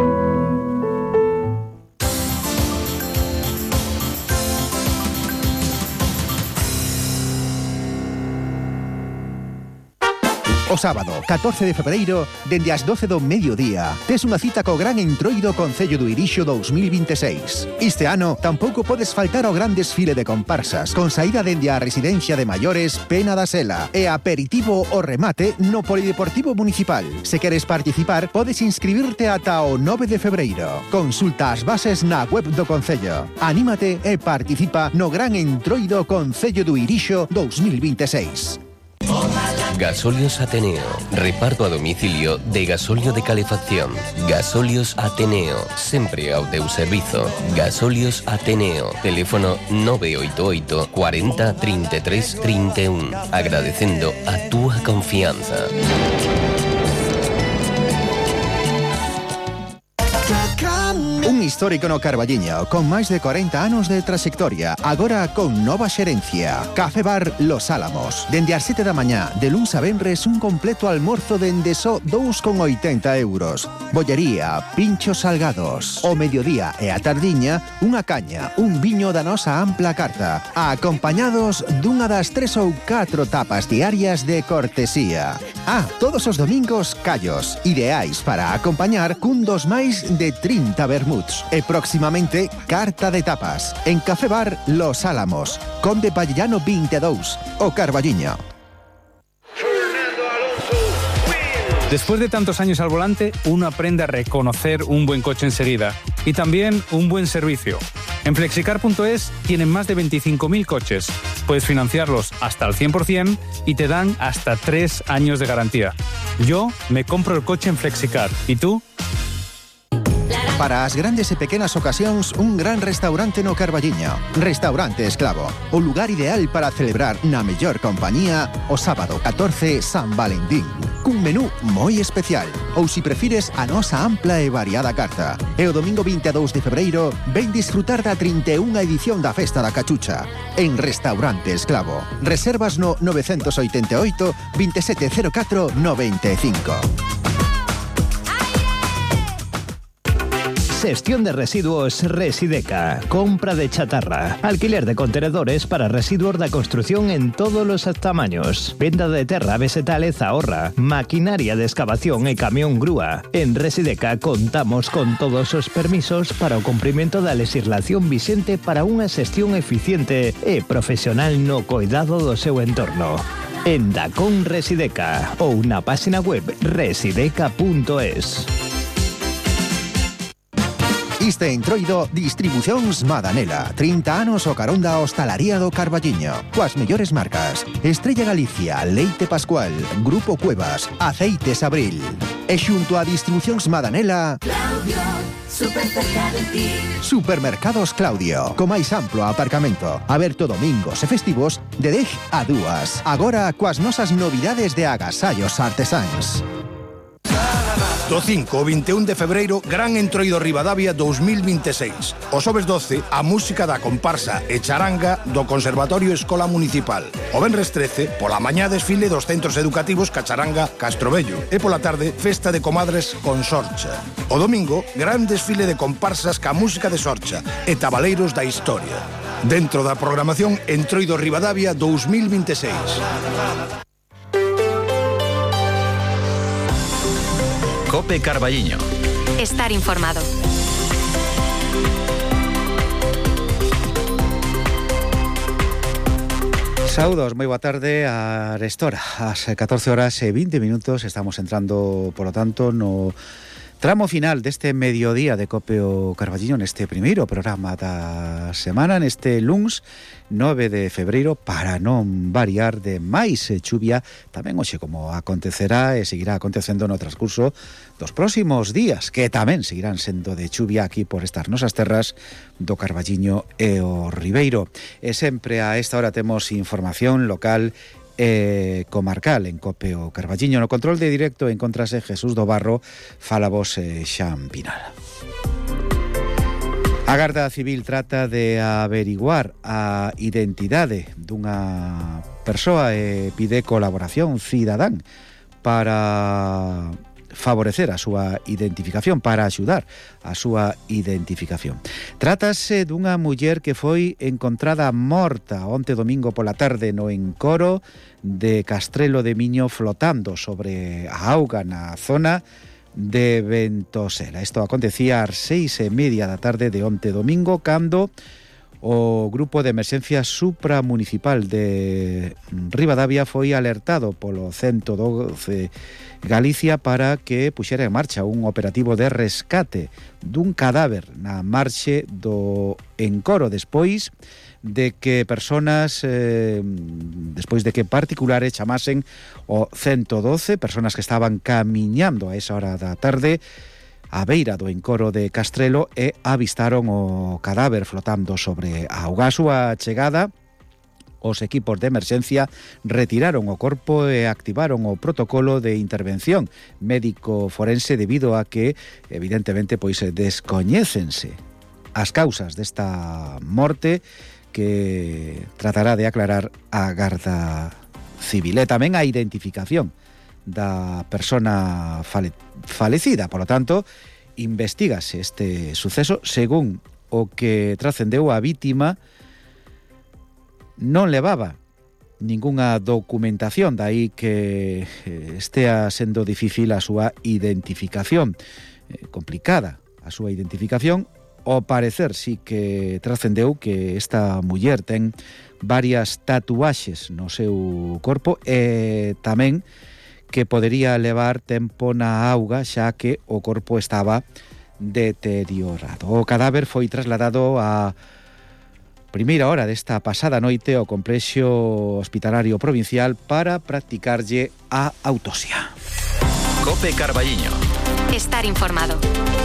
O sábado, catorce de febreiro, dende as doce do mediodía, tes unha cita co gran entroido Concello do Irixo dous mil veintiséis. Este ano, tampouco podes faltar ao gran desfile de comparsas, con saída dende a residencia de maiores Pena da Sela e aperitivo o remate no Polideportivo Municipal. Se queres participar, podes inscribirte ata o nove de febreiro. Consulta as bases na web do Concello. Anímate e participa no gran entroido Concello do Irixo dous mil veintiséis. Gasóleos Ateneo. Reparto a domicilio de gasóleo de calefacción. Gasóleos Ateneo. Sempre ao teu servizo. Gasóleos Ateneo. Teléfono nove oito oito, cuarenta, treinta e tres, trinta e un. Agradecendo a túa confianza. Un histórico no Carballiño, con máis de corenta anos de trayectoria, agora con nova xerencia. Café Bar Los Álamos. Dende as sete da mañá, de luns a venres, un completo almorzo dende só dous con oitenta euros. Bollería, pinchos salgados. O mediodía e a tardiña, unha caña, un viño da nosa ampla carta, acompañados dunha das tres ou catro tapas diarias de cortesía. Ah, todos os domingos, callos, ideais para acompañar cun dos máis de trinta vermuts. E próximamente, carta de tapas. En Café Bar Los Álamos. Conde Pallellano veinte e dous, o Carballiño. Después de tantos años al volante, uno aprende a reconocer un buen coche enseguida y también un buen servicio. En flexicar punto es tienen más de veinticinco mil coches. Puedes financiarlos hasta al cien por ciento y te dan hasta tres años de garantía. Yo me compro el coche en Flexicar. ¿Y tú? Para as grandes e pequenas ocasións, un gran restaurante no Carballiño. Restaurante Esclavo. O lugar ideal para celebrar na mellor compañía o sábado catorce San Valentín. Cun menú moi especial. Ou si prefires a nosa ampla e variada carta. E o domingo veinte e dous de febreiro, ven disfrutar da trinta e unha edición da Festa da Cachucha. En Restaurante Esclavo. Reservas no nove oito oito, veintisiete cero catro, noventa e cinco. Xestión de residuos Resideca. Compra de chatarra. Alquiler de contenedores para residuos da construción en todos os tamaños. Venda de terra, vegetal e zahorra. Maquinaria de excavación e camión grúa. En Resideca contamos con todos os permisos para o cumprimento da legislación vixente para unha xestión eficiente e profesional no coidado do seu entorno. En Dacón Resideca ou na página web resideca punto es. Este entroido, Distribucións Madanela. trinta anos o carón da hostalaría do Carballiño. Coas mellores marcas: Estrella Galicia, Leite Pascual, Grupo Cuevas, Aceites Abril. E xunto a Distribucións Madanela, Claudio, super cerca de ti. Supermercados Claudio, co máis amplo aparcamento. Aberto domingos e festivos de dez a dúas. Agora coas nosas novidades de agasallos artesáns. Do cinco ao vinte e un de febreiro, Gran Entroido Ribadavia dous mil veintiséis. O xoves doce, a música da comparsa e charanga do Conservatorio Escola Municipal. O venres trece, pola mañá desfile dos centros educativos Cacharanga Castrobello. E pola tarde, festa de comadres con Sorcha. O domingo, gran desfile de comparsas ca música de Sorcha e tabaleiros da historia. Dentro da programación Entroido Ribadavia dous mil veintiséis. Cope Carballiño. Estar informado. Saúdos, moi boa tarde a Restora. Ás catorce horas e vinte minutos estamos entrando, por lo tanto, no tramo final deste mediodía de Cope o Carballiño, neste primeiro programa da semana, neste luns nove de febreiro, para non variar de máis chuvia, tamén hoxe como acontecerá e seguirá acontecendo no transcurso dos próximos días, que tamén seguirán sendo de chuvia aquí por estas nosas terras do Carballiño e o Ribeiro. E sempre a esta hora temos información local e comarcal en Cope o Carballiño. No control de directo encontrase Jesús do Barro, fala vos eh, Xan Pinal. A Garda Civil trata de averiguar a identidade dunha persoa e pide colaboración cidadán para favorecer a súa identificación, para axudar a súa identificación. Trátase dunha muller que foi encontrada morta onte domingo pola tarde no encoro de Castrelo de Miño, flotando sobre a auga na zona de Ventosela. Isto acontecía ás seis e media da tarde de onte domingo, cando o grupo de emerxencia supramunicipal de Ribadavia foi alertado polo ciento doce Galicia para que puxera en marcha un operativo de rescate dun cadáver na marxe do encoro, despois de que personas, eh, despois de que particulares chamasen o ciento doce, personas que estaban camiñando a esa hora da tarde a beira do encoro de Castrelo e avistaron o cadáver flotando sobre a auga. A súa chegada, os equipos de emerxencia retiraron o corpo e activaron o protocolo de intervención médico forense debido a que, evidentemente, pois descoñécense as causas desta morte que tratará de aclarar a Garda Civil. E tamén a identificación da persona fale, falecida. Por lo tanto, investígase este suceso. Según o que trascendeu, a vítima non levaba ningunha documentación, dai que estea sendo difícil a súa identificación, eh, complicada a súa identificación. Ao parecer sí que trascendeu que esta muller ten varias tatuaxes no seu corpo e tamén que podería levar tempo na auga, xa que o corpo estaba deteriorado. O cadáver foi trasladado a primeira hora desta pasada noite ao complexo hospitalario provincial para practicarlle a autopsia. Cope Carballiño. Estar informado.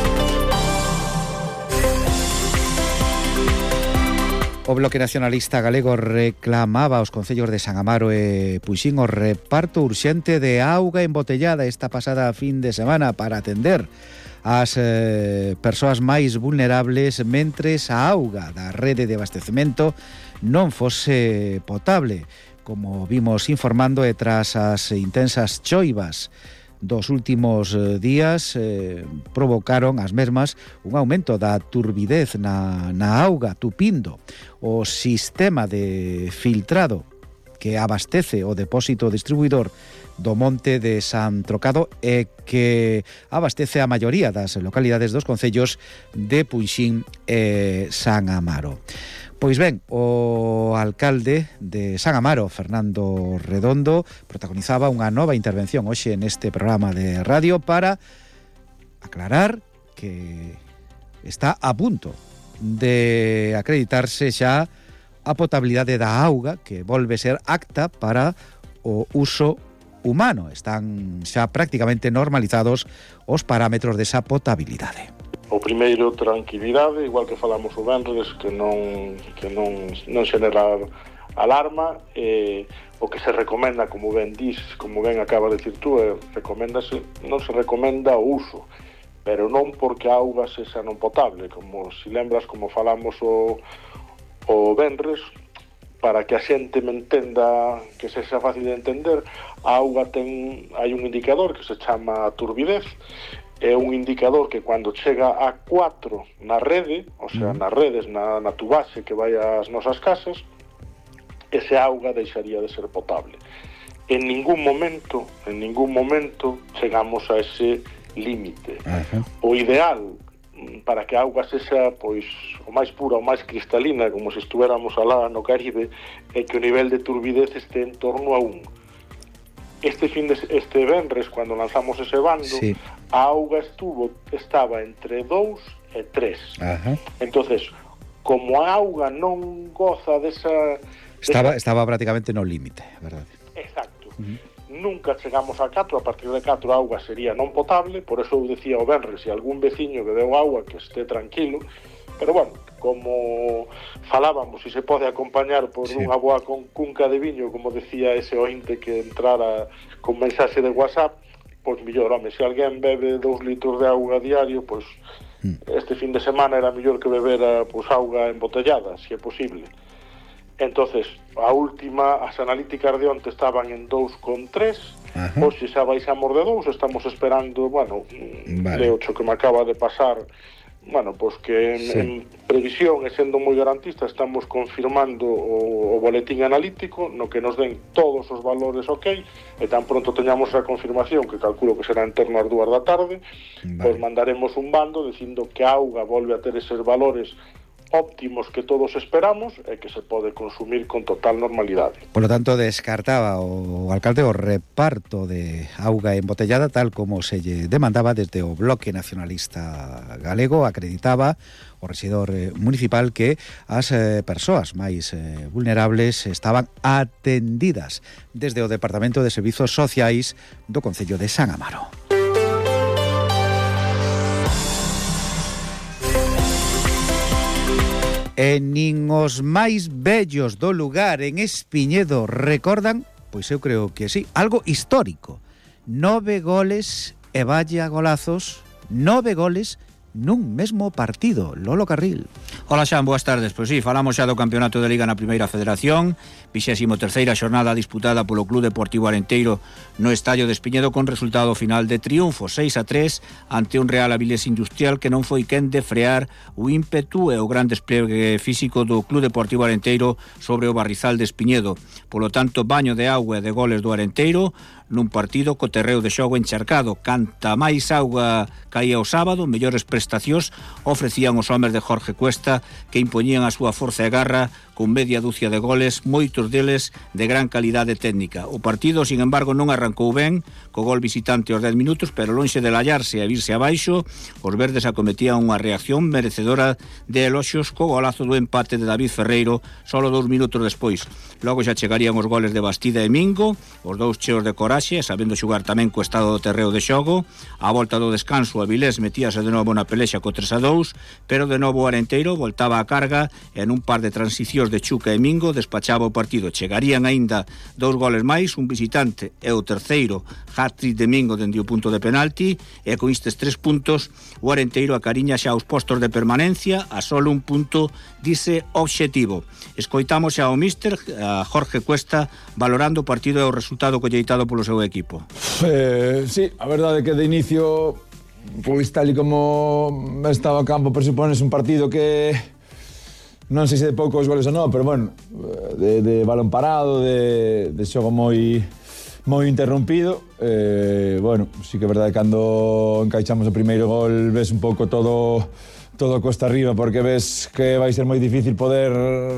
O Bloque Nacionalista Galego reclamaba aos concellos de San Amaro e Puxín o reparto urxente de auga embotellada esta pasada fin de semana para atender as eh, persoas máis vulnerables mentres a auga da rede de abastecemento non fose potable, como vimos informando, e tras as intensas choivas dos últimos días eh, provocaron as mesmas un aumento da turbidez na, na auga, tupindo o sistema de filtrado que abastece o depósito distribuidor do Monte de San Trocado e que abastece a maioría das localidades dos concellos de Punxín e San Amaro. Pois ben, o alcalde de San Amaro, Fernando Redondo, protagonizaba unha nova intervención hoxe neste programa de radio para aclarar que está a punto de acreditarse xa a potabilidade da auga, que volve ser apta para o uso humano. Están xa prácticamente normalizados os parámetros desa potabilidade. O primeiro, tranquilidade, igual que falamos o venres, que non que non non xenerar alarma, e o que se recomenda, como ben dis, como ben acaba de dicir tú, é, recoméndase, non se recomenda o uso, pero non porque a auga sexa non potable, como si lembras, como falamos o o venres, para que a xente me entenda, que sexa fácil de entender, a auga ten, hai un indicador que se chama turbidez. É un indicador que cando chega a cuatro na rede, o sea, nas redes, na, na tubaxe que vai ás nosas casas, ese auga deixaría de ser potable. En ningún momento, en ningún momento chegamos a ese límite. Uh-huh. O ideal para que a auga sexa pois o máis pura, o máis cristalina, como se estuéramos alá no Caribe, é que o nivel de turbidez este en torno a un. Este fin de este venres, cando lanzamos ese bando, sí, a auga estuvo estaba entre dous e tres. Ajá. Entonces, como a auga non goza desa... Estaba, desa... estaba prácticamente no límite, verdade? Exacto. Uh-huh. Nunca chegamos a catro, a partir de catro a auga sería non potable, por eso eu decía o venres, se algún veciño que deu auga que este tranquilo, pero bueno, como falábamos, e se pode acompañar por sí, unha boa con cunca de viño, como decía ese ointe que entrara con mensaxe de WhatsApp, pois mellor, home, se alguén bebe dous litros de auga diario, pois mm. este fin de semana era mellor que beber pois, auga embotellada, se é posible. Entonces, a última, as analíticas de onte estaban en dous con tres, hoxe xa baixamos de dous, estamos esperando, bueno, vale. de ocho que me acaba de pasar, bueno, pois que en, sí. en previsión e sendo moi garantista estamos confirmando o, o boletín analítico no que nos den todos os valores ok, e tan pronto teñamos a confirmación, que calculo que será en torno ás dúas da tarde, vale. pois mandaremos un bando dicindo que a auga volve a ter eses valores óptimos que todos esperamos e que se pode consumir con total normalidade. Por lo tanto, descartaba o alcalde o reparto de auga embotellada tal como se lle demandaba desde o Bloque Nacionalista Galego. Acreditaba o rexedor eh, municipal que as eh, persoas máis eh, vulnerables estaban atendidas desde o Departamento de Servizos Sociais do Concello de San Amaro. E nin os máis vellos do lugar en Espiñedo recordan, pois eu creo que sí, algo histórico. Nove goles e valla golazos, nove goles nun mesmo partido. Lolo Carril. Hola, Xan, boas tardes. Pois sí, falamos xa do Campeonato de Liga na Primeira Federación, vixésimo terceira xornada disputada polo Club Deportivo Arenteiro no Estadio de Espiñedo con resultado final de triunfo seis a tres ante un Real Avilés Industrial que non foi quen de frear o ímpetu e o gran despliegue físico do Club Deportivo Arenteiro sobre o Barrizal de Espiñedo. Polo tanto, baño de auga e de goles do Arenteiro nun partido co terreo de xogo encharcado. Canta máis auga caía o sábado, mellores prestacións ofrecían os homes de Jorge Cuesta, que impoñían a súa forza e garra con media dúcia de goles, moitos deles de gran calidade técnica. O partido, sin embargo, non arrancou ben, co gol visitante aos dez minutos, pero lonxe de lallarse e virse abaixo, os verdes acometían unha reacción merecedora de eloxios co golazo do empate de David Ferreiro solo dous minutos despois. Logo xa chegarían os goles de Bastida e Mingo, os dous cheos de coraxe, sabendo xugar tamén co estado do terreo de xogo. A volta do descanso, a Avilés metíase de novo na pelexa co tres a dous, pero de novo o Arenteiro voltaba a carga e en un par de transicións de Chuca e Mingo despachaba o partido. Chegarían aínda dous goles máis, un visitante e o terceiro hat-trick de Mingo dende o punto de penalti, e con estes tres puntos o Arenteiro acariña xa os postos de permanencia a solo un punto dice obxectivo. Escoitamos xa o míster, a Jorge Cuesta, valorando o partido e o resultado colleitado polo seu equipo. Eh, sí, a verdade é que de inicio, pois tal e como estaba a campo, presupones un partido que non sei se de poucos goles ou non, pero bueno, de, de balón parado, de, de xogo moi moi interrompido. Eh, bueno, sí que é verdade que cando encaixamos o primeiro gol ves un pouco todo todo costa arriba, porque ves que vai ser moi difícil poder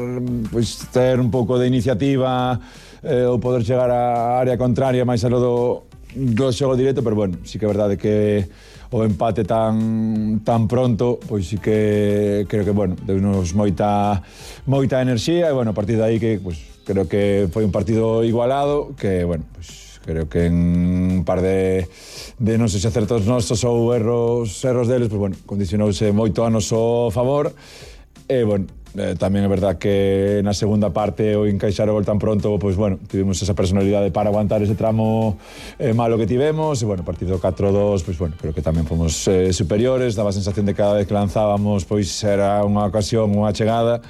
pois, ter un pouco de iniciativa eh, ou poder chegar á área contraria máis aló do, do xogo directo, pero bueno, sí que é verdade que o empate tan tan pronto, pois sí que creo que, bueno, deunos moita moita enerxía, e, bueno, a partir de aí que, pois, creo que foi un partido igualado, que, bueno, pois, creo que en un par de, de non sei se acertos nosos ou erros, erros deles, pois, bueno, condicionouse moito a noso favor, e, bueno, Eh, tamén é verdad que na segunda parte o encaixar o gol tan pronto, pois bueno, tivemos esa personalidade para aguantar ese tramo eh, malo que tivemos, e bueno, partido catro a dos, pois bueno, creo que tamén fomos eh, superiores, daba a sensación de que cada vez que lanzábamos pois era unha ocasión, unha chegada.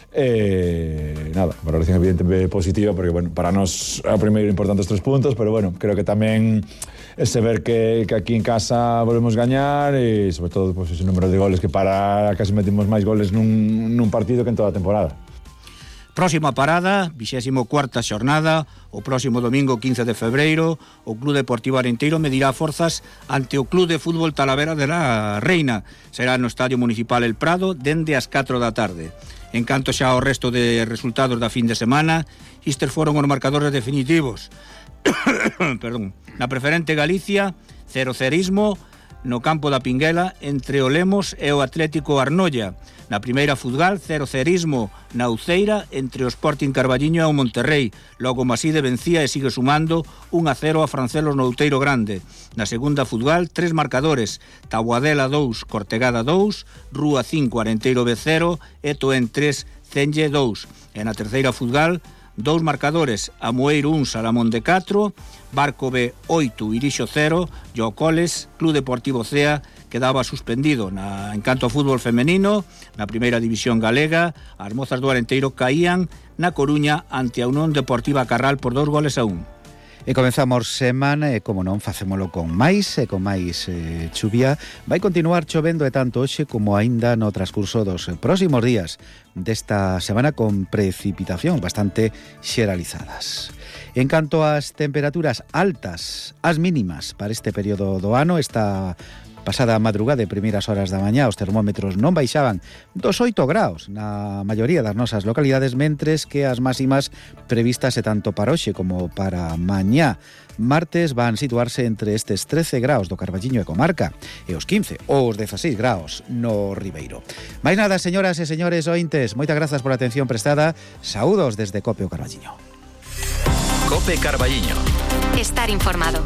E nada, valoración evidentemente positiva, porque bueno, para nós é o primeiro importante os tres puntos, pero bueno, creo que tamén ese ver que, que aquí en casa volvemos gañar, e sobre todo pues, ese número de goles, que para casi metimos máis goles nun, nun partido que en toda a temporada. Próxima parada, vixésimo cuarta xornada, o próximo domingo quince de febreiro, o Club Deportivo Arenteiro medirá forzas ante o Club de Fútbol Talavera de la Reina. Será no Estadio Municipal El Prado dende as catro da tarde. En canto xa ao resto de resultados da fin de semana, estes foron os marcadores definitivos. Perdón. Na preferente Galicia, cero cerismo no campo da Pinguela entre o Lemos e o Atlético Arnolla. Na primeira Futgal, cero cerismo na Uceira entre o Sporting Carballiño e o Monterrey. Logo Maside vencía e sigue sumando un a cero a Francelos no Outeiro Grande. Na segunda Futgal, tres marcadores: Taboadela dous, Cortegada dous, Rúa cinco, Arenteiro B cero e Toén tres, Cenlle dous. E na terceira Futgal, dous marcadores: Amoeiro un, Salamón de catro, Barco B oito, Irixo cero, Jocoles, Club Deportivo Cea quedaba suspendido. Na, en canto ao fútbol femenino, na primeira división galega, as mozas do Arenteiro caían na Coruña ante a Unión Deportiva Carral por dos goles a un. E comenzamos semana e, como non, facémolo con máis e con máis eh, chuvia. Vai continuar chovendo e tanto hoxe como aínda no transcurso dos próximos días desta semana, con precipitacións bastante xeralizadas. En canto ás temperaturas altas, as mínimas para este período do ano, esta pasada madrugada de primeiras horas da mañá os termómetros non baixaban dos oito graus na maioría das nosas localidades, mentres que as máximas previstas e tanto para hoxe como para mañá martes van situarse entre estes trece graus do Carballiño e comarca e os quince ou os dezaseis graus no Ribeiro. Mais nada, señoras e señores ointes, moitas grazas pola atención prestada. Saúdos desde Cope o Carballiño. Cope Carballiño. Estar informado.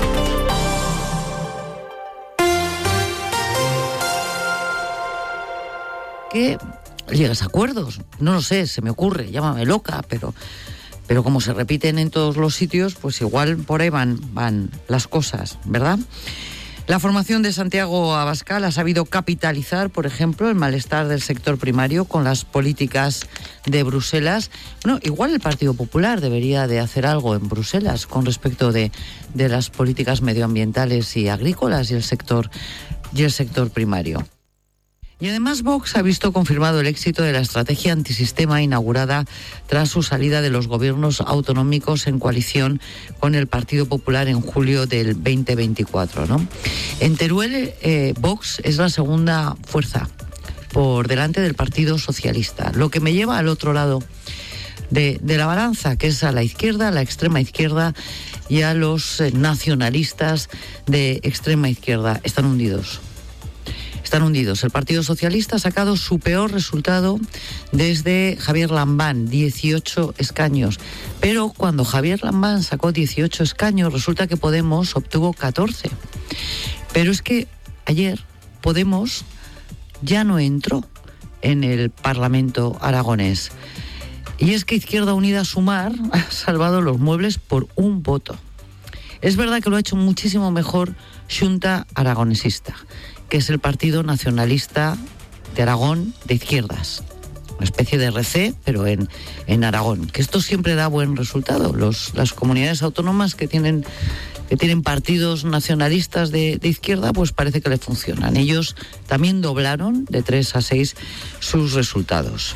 Que llegas a acuerdos, no lo sé, se me ocurre, llámame loca, pero, pero como se repiten en todos los sitios, pues igual por ahí van, van las cosas, ¿verdad? La formación de Santiago Abascal ha sabido capitalizar, por ejemplo, el malestar del sector primario con las políticas de Bruselas. Bueno, igual el Partido Popular debería de hacer algo en Bruselas con respecto de, de las políticas medioambientales y agrícolas y el sector, y el sector primario. Y además Vox ha visto confirmado el éxito de la estrategia antisistema inaugurada tras su salida de los gobiernos autonómicos en coalición con el Partido Popular en julio del veinte veinticuatro, ¿no? En Teruel, eh, Vox es la segunda fuerza por delante del Partido Socialista, lo que me lleva al otro lado de, de la balanza, que es a la izquierda, a la extrema izquierda y a los eh, nacionalistas de extrema izquierda. Están hundidos. Están hundidos. El Partido Socialista ha sacado su peor resultado desde Javier Lambán, dieciocho escaños. Pero cuando Javier Lambán sacó dieciocho escaños, resulta que Podemos obtuvo catorce. Pero es que ayer Podemos ya no entró en el Parlamento aragonés. Y es que Izquierda Unida Sumar ha salvado los muebles por un voto. Es verdad que lo ha hecho muchísimo mejor Xunta Aragonesista, que es el Partido Nacionalista de Aragón de izquierdas. Una especie de R C, pero en, en Aragón. Que esto siempre da buen resultado. Los, las comunidades autónomas que tienen, que tienen partidos nacionalistas de, de izquierda, pues parece que le funcionan. Ellos también doblaron de tres a seis sus resultados.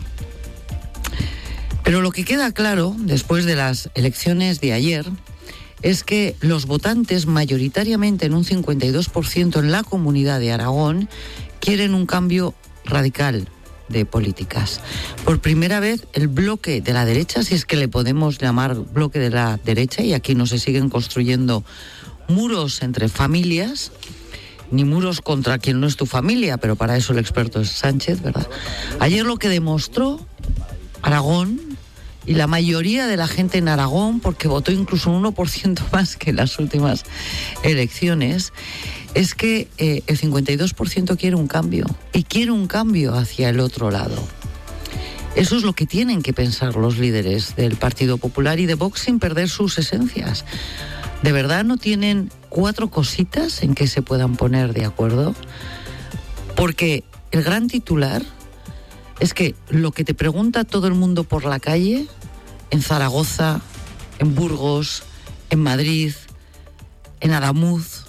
Pero lo que queda claro, después de las elecciones de ayer, es que los votantes, mayoritariamente en un cincuenta y dos por ciento en la comunidad de Aragón, quieren un cambio radical de políticas. Por primera vez, el bloque de la derecha, si es que le podemos llamar bloque de la derecha, y aquí no se siguen construyendo muros entre familias, ni muros contra quien no es tu familia, pero para eso el experto es Sánchez, ¿verdad? Ayer lo que demostró Aragón, y la mayoría de la gente en Aragón, porque votó incluso un uno por ciento más que en las últimas elecciones, es que eh, el cincuenta y dos por ciento quiere un cambio, y quiere un cambio hacia el otro lado. Eso es lo que tienen que pensar los líderes del Partido Popular y de Vox sin perder sus esencias. ¿De verdad no tienen cuatro cositas en que se puedan poner de acuerdo? Porque el gran titular es que lo que te pregunta todo el mundo por la calle, en Zaragoza, en Burgos, en Madrid, en Adamuz,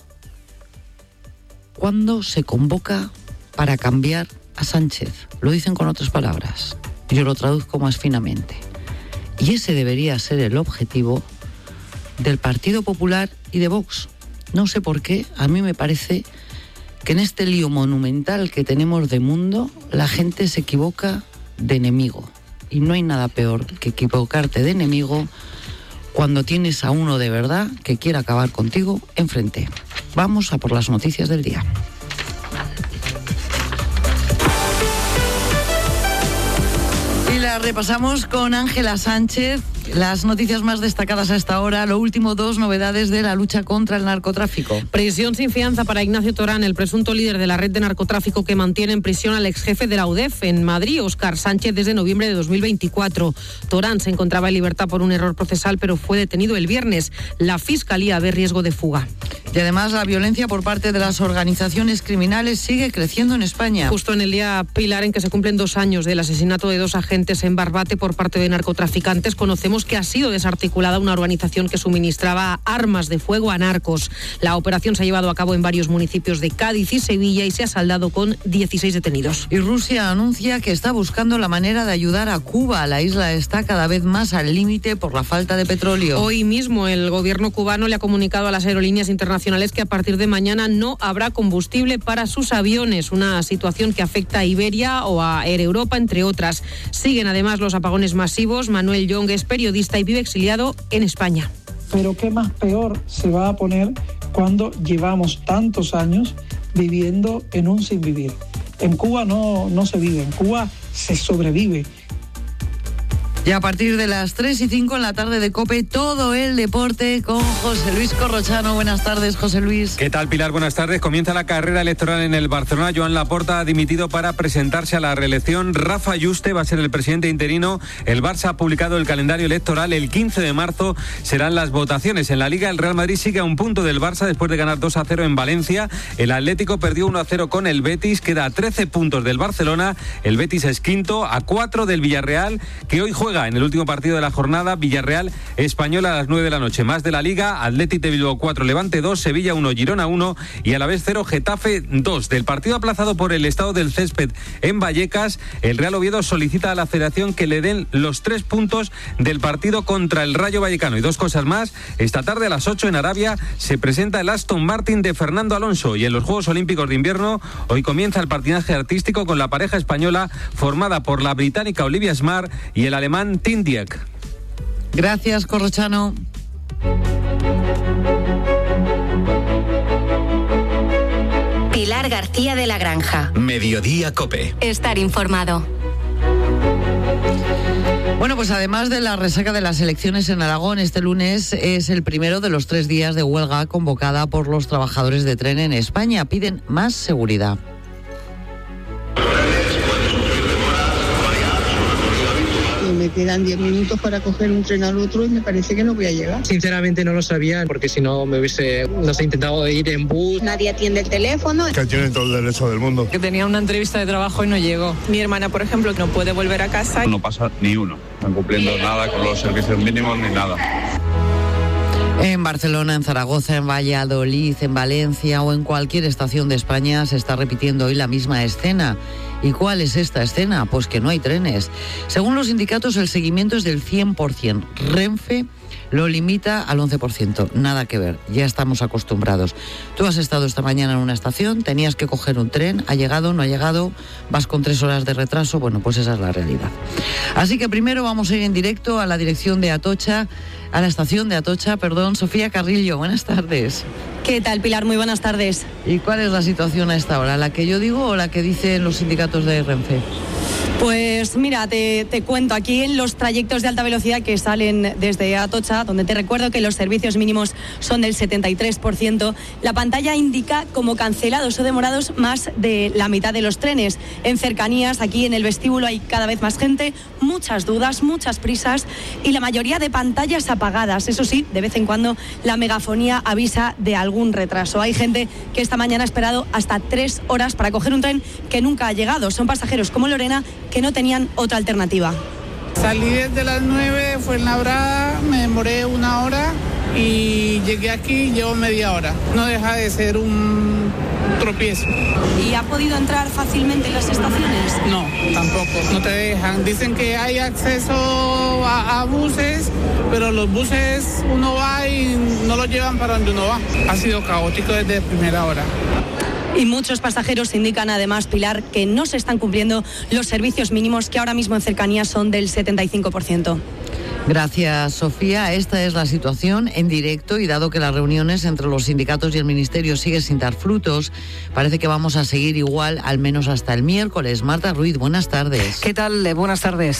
¿cuándo se convoca para cambiar a Sánchez? Lo dicen con otras palabras. Yo lo traduzco más finamente. Y ese debería ser el objetivo del Partido Popular y de Vox. No sé por qué, a mí me parece que en este lío monumental que tenemos de mundo, la gente se equivoca de enemigo. Y no hay nada peor que equivocarte de enemigo cuando tienes a uno de verdad que quiere acabar contigo enfrente. Vamos a por las noticias del día. Y las repasamos con Ángela Sánchez, Las noticias más destacadas a esta hora, lo último, dos novedades de la lucha contra el narcotráfico. Prisión sin fianza para Ignacio Torán, el presunto líder de la red de narcotráfico que mantiene en prisión al ex jefe de la U D E F en Madrid, Óscar Sánchez, desde noviembre de dos mil veinticuatro. Torán se encontraba en libertad por un error procesal, pero fue detenido el viernes. La Fiscalía ve riesgo de fuga. Y además la violencia por parte de las organizaciones criminales sigue creciendo en España. Justo en el día, Pilar, en que se cumplen dos años del asesinato de dos agentes en Barbate por parte de narcotraficantes, conocemos que ha sido desarticulada una organización que suministraba armas de fuego a narcos. La operación se ha llevado a cabo en varios municipios de Cádiz y Sevilla y se ha saldado con dieciséis detenidos. Y Rusia anuncia que está buscando la manera de ayudar a Cuba. La isla está cada vez más al límite por la falta de petróleo. Hoy mismo el gobierno cubano le ha comunicado a las aerolíneas internacionales que a partir de mañana no habrá combustible para sus aviones, una situación que afecta a Iberia o a Air Europa, entre otras. Siguen además los apagones masivos. Manuel Young es periodista y vive exiliado en España. Pero qué más peor se va a poner cuando llevamos tantos años viviendo en un sin vivir. En Cuba no, no se vive, en Cuba se sobrevive. Y a partir de las tres y cinco en la tarde de COPE, todo el deporte con José Luis Corrochano. Buenas tardes, José Luis. ¿Qué tal, Pilar? Buenas tardes. Comienza la carrera electoral en el Barcelona. Joan Laporta ha dimitido para presentarse a la reelección. Rafa Yuste va a ser el presidente interino. El Barça ha publicado el calendario electoral. El quince de marzo serán las votaciones. En la Liga, el Real Madrid sigue a un punto del Barça después de ganar dos a cero en Valencia. El Atlético perdió uno a cero con el Betis. Queda a trece puntos del Barcelona. El Betis es quinto, a cuatro del Villarreal, que hoy juega en el último partido de la jornada. Villarreal Español a las nueve de la noche. Más de la Liga, Athletic de Bilbao cuatro, Levante dos, Sevilla uno, Girona uno y a la vez cero, Getafe dos. Del partido aplazado por el estado del césped en Vallecas, el Real Oviedo solicita a la Federación que le den los tres puntos del partido contra el Rayo Vallecano. Y dos cosas más, esta tarde a las ocho en Arabia se presenta el Aston Martin de Fernando Alonso, y en los Juegos Olímpicos de Invierno hoy comienza el patinaje artístico con la pareja española formada por la británica Olivia Smart y el alemán Tim Dieck. Gracias, Corrochano. Pilar García de la Granja. Mediodía COPE. Estar informado. Bueno, pues además de la resaca de las elecciones en Aragón, este lunes es el primero de los tres días de huelga convocada por los trabajadores de tren en España. Piden más seguridad. Me quedan diez minutos para coger un tren al otro y me parece que no voy a llegar. Sinceramente no lo sabía, porque si no me hubiese, no sé, intentado ir en bus. Nadie atiende el teléfono. Que tienen todo el derecho del mundo. Que tenía una entrevista de trabajo y no llegó. Mi hermana, por ejemplo, no puede volver a casa. No pasa ni uno. No cumpliendo nada con los servicios mínimos ni nada. En Barcelona, en Zaragoza, en Valladolid, en Valencia o en cualquier estación de España se está repitiendo hoy la misma escena. ¿Y cuál es esta escena? Pues que no hay trenes. Según los sindicatos, el seguimiento es del cien por ciento. Renfe lo limita al once por ciento. Nada que ver, ya estamos acostumbrados. Tú has estado esta mañana en una estación, tenías que coger un tren, ha llegado, no ha llegado, vas con tres horas de retraso. Bueno, pues esa es la realidad. Así que primero vamos a ir en directo a la dirección de Atocha, a la estación de Atocha, perdón. Sofía Carrillo, buenas tardes. ¿Qué tal, Pilar? Muy buenas tardes. ¿Y cuál es la situación a esta hora? ¿La que yo digo o la que dicen los sindicatos de Renfe? Pues mira, te, te cuento, aquí en los trayectos de alta velocidad que salen desde Atocha, donde te recuerdo que los servicios mínimos son del setenta y tres por ciento, la pantalla indica como cancelados o demorados más de la mitad de los trenes. En cercanías, aquí en el vestíbulo hay cada vez más gente, muchas dudas, muchas prisas y la mayoría de pantallas apagadas. Eso sí, de vez en cuando la megafonía avisa de algún retraso. Hay gente que esta mañana ha esperado hasta tres horas para coger un tren que nunca ha llegado. Son pasajeros como Lorena que no tenían otra alternativa. Salí desde las nueve, fue en Labrada, me demoré una hora y llegué aquí, llevo media hora. No deja de ser un tropiezo. ¿Y ha podido entrar fácilmente en las estaciones? No, tampoco, no te dejan. Dicen que hay acceso a, a buses, pero los buses uno va y no los llevan para donde uno va. Ha sido caótico desde primera hora. Y muchos pasajeros indican además, Pilar, que no se están cumpliendo los servicios mínimos que ahora mismo en cercanías son del setenta y cinco por ciento. Gracias, Sofía. Esta es la situación en directo y dado que las reuniones entre los sindicatos y el Ministerio siguen sin dar frutos, parece que vamos a seguir igual al menos hasta el miércoles. Marta Ruiz, buenas tardes. ¿Qué tal? Buenas tardes.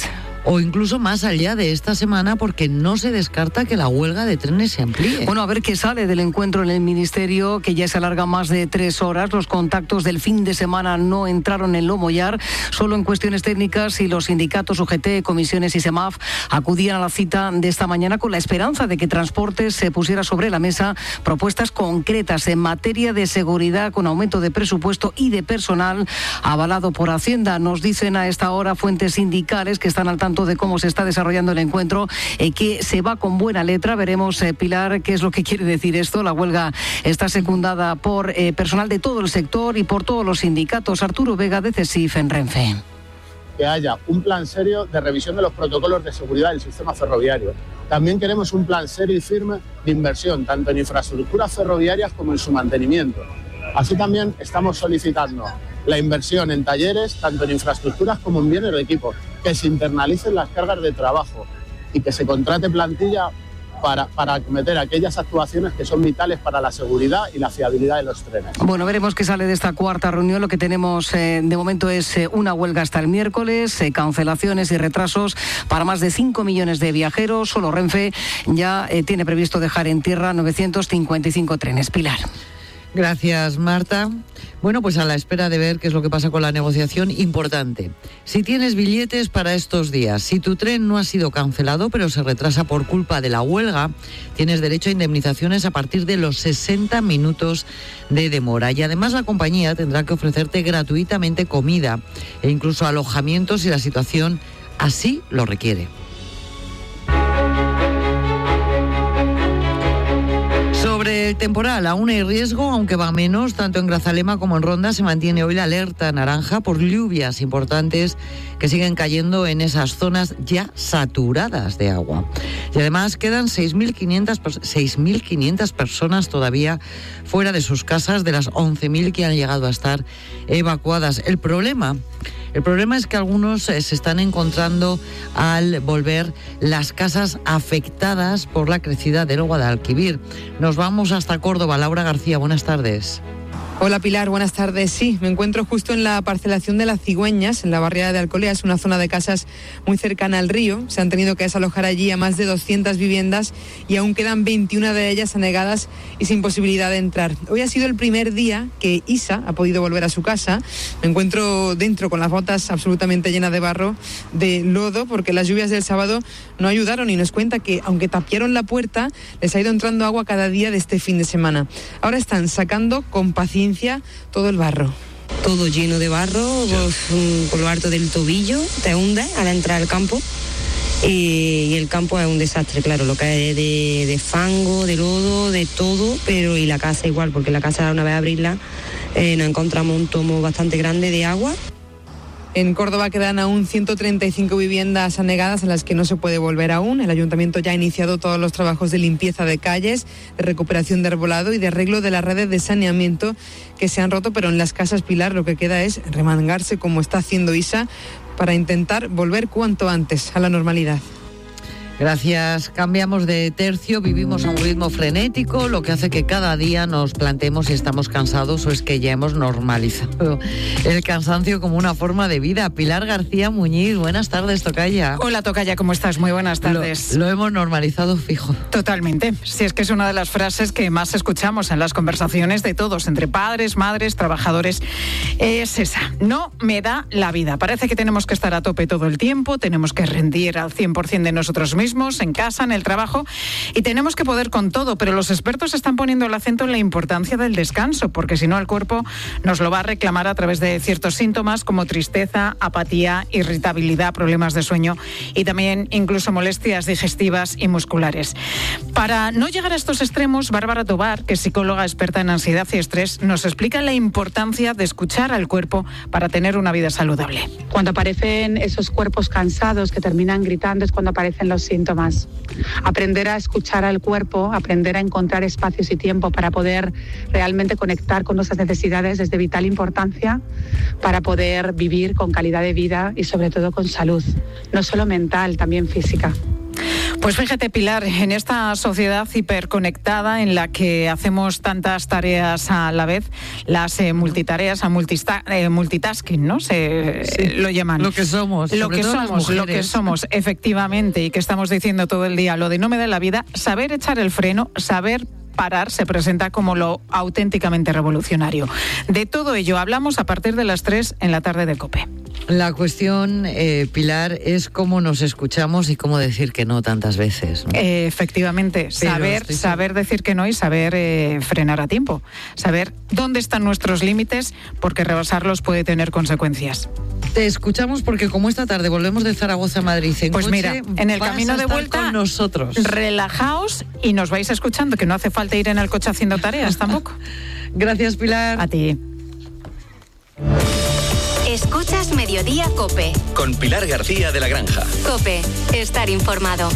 o incluso más allá de esta semana, porque no se descarta que la huelga de trenes se amplíe. Bueno, a ver qué sale del encuentro en el Ministerio, que ya se alarga más de tres horas. Los contactos del fin de semana no entraron en lo mollar, solo en cuestiones técnicas, y los sindicatos U G T, comisiones y SEMAF acudían a la cita de esta mañana con la esperanza de que Transportes se pusiera sobre la mesa propuestas concretas en materia de seguridad, con aumento de presupuesto y de personal avalado por Hacienda. Nos dicen a esta hora fuentes sindicales que están al tanto de cómo se está desarrollando el encuentro, eh, que se va con buena letra. Veremos, eh, Pilar, qué es lo que quiere decir esto. La huelga está secundada por eh, personal de todo el sector y por todos los sindicatos. Arturo Vega, de CESIF en Renfe. Que haya un plan serio de revisión de los protocolos de seguridad del sistema ferroviario. También queremos un plan serio y firme de inversión, tanto en infraestructuras ferroviarias como en su mantenimiento. Así también estamos solicitando la inversión en talleres, tanto en infraestructuras como en bienes de equipo, que se internalicen las cargas de trabajo y que se contrate plantilla para, para acometer aquellas actuaciones que son vitales para la seguridad y la fiabilidad de los trenes. Bueno, veremos qué sale de esta cuarta reunión. Lo que tenemos eh, de momento es eh, una huelga hasta el miércoles, eh, cancelaciones y retrasos para más de cinco millones de viajeros. Solo Renfe ya eh, tiene previsto dejar en tierra novecientos cincuenta y cinco trenes. Pilar. Gracias, Marta. Bueno, pues a la espera de ver qué es lo que pasa con la negociación, importante. Si tienes billetes para estos días, si tu tren no ha sido cancelado, pero se retrasa por culpa de la huelga, tienes derecho a indemnizaciones a partir de los sesenta minutos de demora. Y además la compañía tendrá que ofrecerte gratuitamente comida e incluso alojamiento si la situación así lo requiere. Sobre el temporal, aún hay riesgo, aunque va menos. Tanto en Grazalema como en Ronda se mantiene hoy la alerta naranja por lluvias importantes que siguen cayendo en esas zonas ya saturadas de agua. Y además quedan seis mil quinientas personas todavía fuera de sus casas, de las once mil que han llegado a estar evacuadas. El problema... El problema es que algunos eh, se están encontrando al volver las casas afectadas por la crecida del Guadalquivir. Nos vamos hasta Córdoba. Laura García, buenas tardes. Hola Pilar, buenas tardes. Sí, me encuentro justo en la parcelación de Las Cigüeñas, en la barriada de Alcolea. Es una zona de casas muy cercana al río. Se han tenido que desalojar allí a más de doscientas viviendas y aún quedan veintiuna de ellas anegadas y sin posibilidad de entrar. Hoy ha sido el primer día que Isa ha podido volver a su casa. Me encuentro dentro con las botas absolutamente llenas de barro, de lodo, porque las lluvias del sábado no ayudaron, y nos cuenta que aunque tapiaron la puerta, les ha ido entrando agua cada día de este fin de semana. Ahora están sacando con paciencia todo el barro. Todo lleno de barro, pues, por lo alto del tobillo, te hunde al entrar al campo. Y, y el campo es un desastre, claro, lo que hay de, de fango, de lodo, de todo, pero y la casa igual, porque la casa, una vez abrirla, eh, nos encontramos un tomo bastante grande de agua. En Córdoba quedan aún ciento treinta y cinco viviendas anegadas a las que no se puede volver aún. El ayuntamiento ya ha iniciado todos los trabajos de limpieza de calles, de recuperación de arbolado y de arreglo de las redes de saneamiento que se han roto, pero en las casas, Pilar, lo que queda es remangarse, como está haciendo Isa, para intentar volver cuanto antes a la normalidad. Gracias. Cambiamos de tercio, vivimos a un ritmo frenético, lo que hace que cada día nos planteemos si estamos cansados o es que ya hemos normalizado el cansancio como una forma de vida. Pilar García Muñiz, buenas tardes, tocaya. Hola, tocaya, ¿cómo estás? Muy buenas tardes. Lo, lo hemos normalizado fijo. Totalmente. Si es que es una de las frases que más escuchamos en las conversaciones de todos, entre padres, madres, trabajadores, es esa. No me da la vida. Parece que tenemos que estar a tope todo el tiempo, tenemos que rendir al cien por ciento de nosotros mismos, en casa, en el trabajo, y tenemos que poder con todo, pero los expertos están poniendo el acento en la importancia del descanso, porque si no el cuerpo nos lo va a reclamar a través de ciertos síntomas como tristeza, apatía, irritabilidad, problemas de sueño y también incluso molestias digestivas y musculares. Para no llegar a estos extremos, Bárbara Tobar, que es psicóloga experta en ansiedad y estrés, nos explica la importancia de escuchar al cuerpo para tener una vida saludable. Cuando aparecen esos cuerpos cansados que terminan gritando es cuando aparecen los síntomas. Aprender a escuchar al cuerpo, aprender a encontrar espacios y tiempo para poder realmente conectar con nuestras necesidades es de vital importancia para poder vivir con calidad de vida y sobre todo con salud, no solo mental, también física. Pues fíjate, Pilar, en esta sociedad hiperconectada en la que hacemos tantas tareas a la vez, las eh, multitareas, a multista, eh, multitasking, ¿no? Se sí, lo llaman. Lo que somos. Lo que somos, lo que somos, efectivamente, y que estamos diciendo todo el día, lo de no me da la vida, saber echar el freno, saber parar se presenta como lo auténticamente revolucionario. De todo ello hablamos a partir de las tres en la tarde de COPE. La cuestión, eh, Pilar, es cómo nos escuchamos y cómo decir que no tantas veces, ¿no? Eh, efectivamente, Pero saber, estoy... saber decir que no y saber eh, frenar a tiempo. Saber dónde están nuestros límites, porque rebasarlos puede tener consecuencias. Te escuchamos porque como esta tarde volvemos de Zaragoza a Madrid en pues coche, mira, en el camino de vuelta con nosotros. Relajaos y nos vais escuchando, que no hace falta ir en el coche haciendo tareas tampoco. Gracias, Pilar. A ti. Escuchas Mediodía COPE. Con Pilar García de la Granja. COPE, estar informado.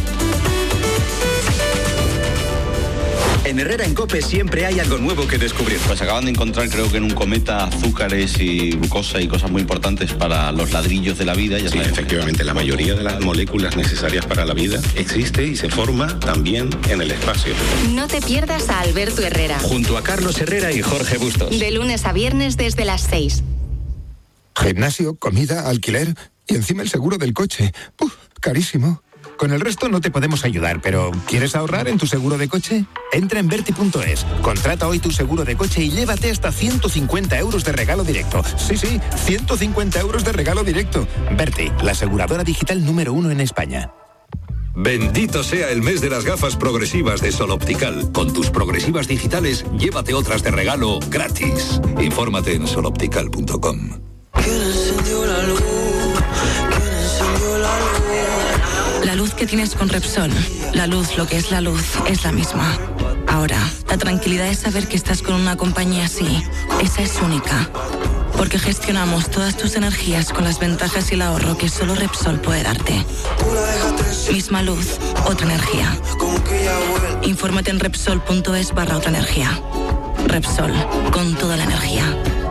En Herrera en COPE siempre hay algo nuevo que descubrir. Pues acaban de encontrar, creo que en un cometa, azúcares y glucosa y cosas muy importantes para los ladrillos de la vida. Ya sí, efectivamente, la mayoría de las moléculas necesarias para la vida existe y se forma también en el espacio. No te pierdas a Alberto Herrera. Junto a Carlos Herrera y Jorge Bustos. De lunes a viernes desde las seis. Gimnasio, comida, alquiler y encima el seguro del coche. ¡Uf! Carísimo. Con el resto no te podemos ayudar, pero ¿quieres ahorrar en tu seguro de coche? Entra en Berti punto es, contrata hoy tu seguro de coche y llévate hasta ciento cincuenta euros de regalo directo. Sí, sí, ciento cincuenta euros de regalo directo. Berti, la aseguradora digital número uno en España. Bendito sea el mes de las gafas progresivas de Sol Optical. Con tus progresivas digitales, llévate otras de regalo gratis. Infórmate en sol optical punto com. La luz que tienes con Repsol, la luz, lo que es la luz, es la misma. Ahora, la tranquilidad es saber que estás con una compañía así. Esa es única. Porque gestionamos todas tus energías con las ventajas y el ahorro que solo Repsol puede darte. Misma luz, otra energía. Infórmate en Repsol punto es barra otra energía. Repsol, con toda la energía.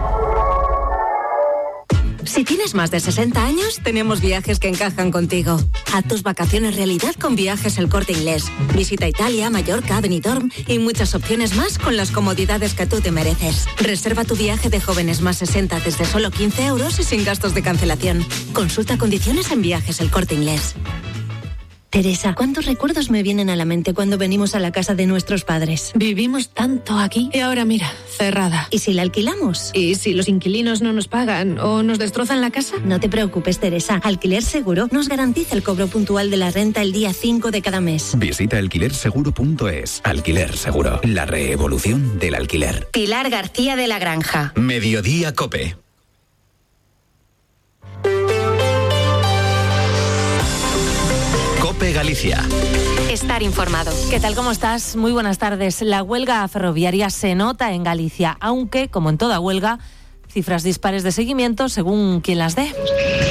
Si tienes más de sesenta años, tenemos viajes que encajan contigo. Haz tus vacaciones realidad con Viajes El Corte Inglés. Visita Italia, Mallorca, Benidorm y muchas opciones más con las comodidades que tú te mereces. Reserva tu viaje de jóvenes más sesenta desde solo quince euros y sin gastos de cancelación. Consulta condiciones en Viajes El Corte Inglés. Teresa, ¿cuántos recuerdos me vienen a la mente cuando venimos a la casa de nuestros padres? Vivimos tanto aquí y ahora mira, cerrada. ¿Y si la alquilamos? ¿Y si los inquilinos no nos pagan o nos destrozan la casa? No te preocupes, Teresa. Alquiler Seguro nos garantiza el cobro puntual de la renta el día cinco de cada mes. Visita alquiler seguro punto es. Alquiler Seguro, la revolución del alquiler. Pilar García de la Granja. Mediodía COPE. COPE Galicia. Estar informado. ¿Qué tal? ¿Cómo estás? Muy buenas tardes. La huelga ferroviaria se nota en Galicia, aunque, como en toda huelga, cifras dispares de seguimiento según quien las dé.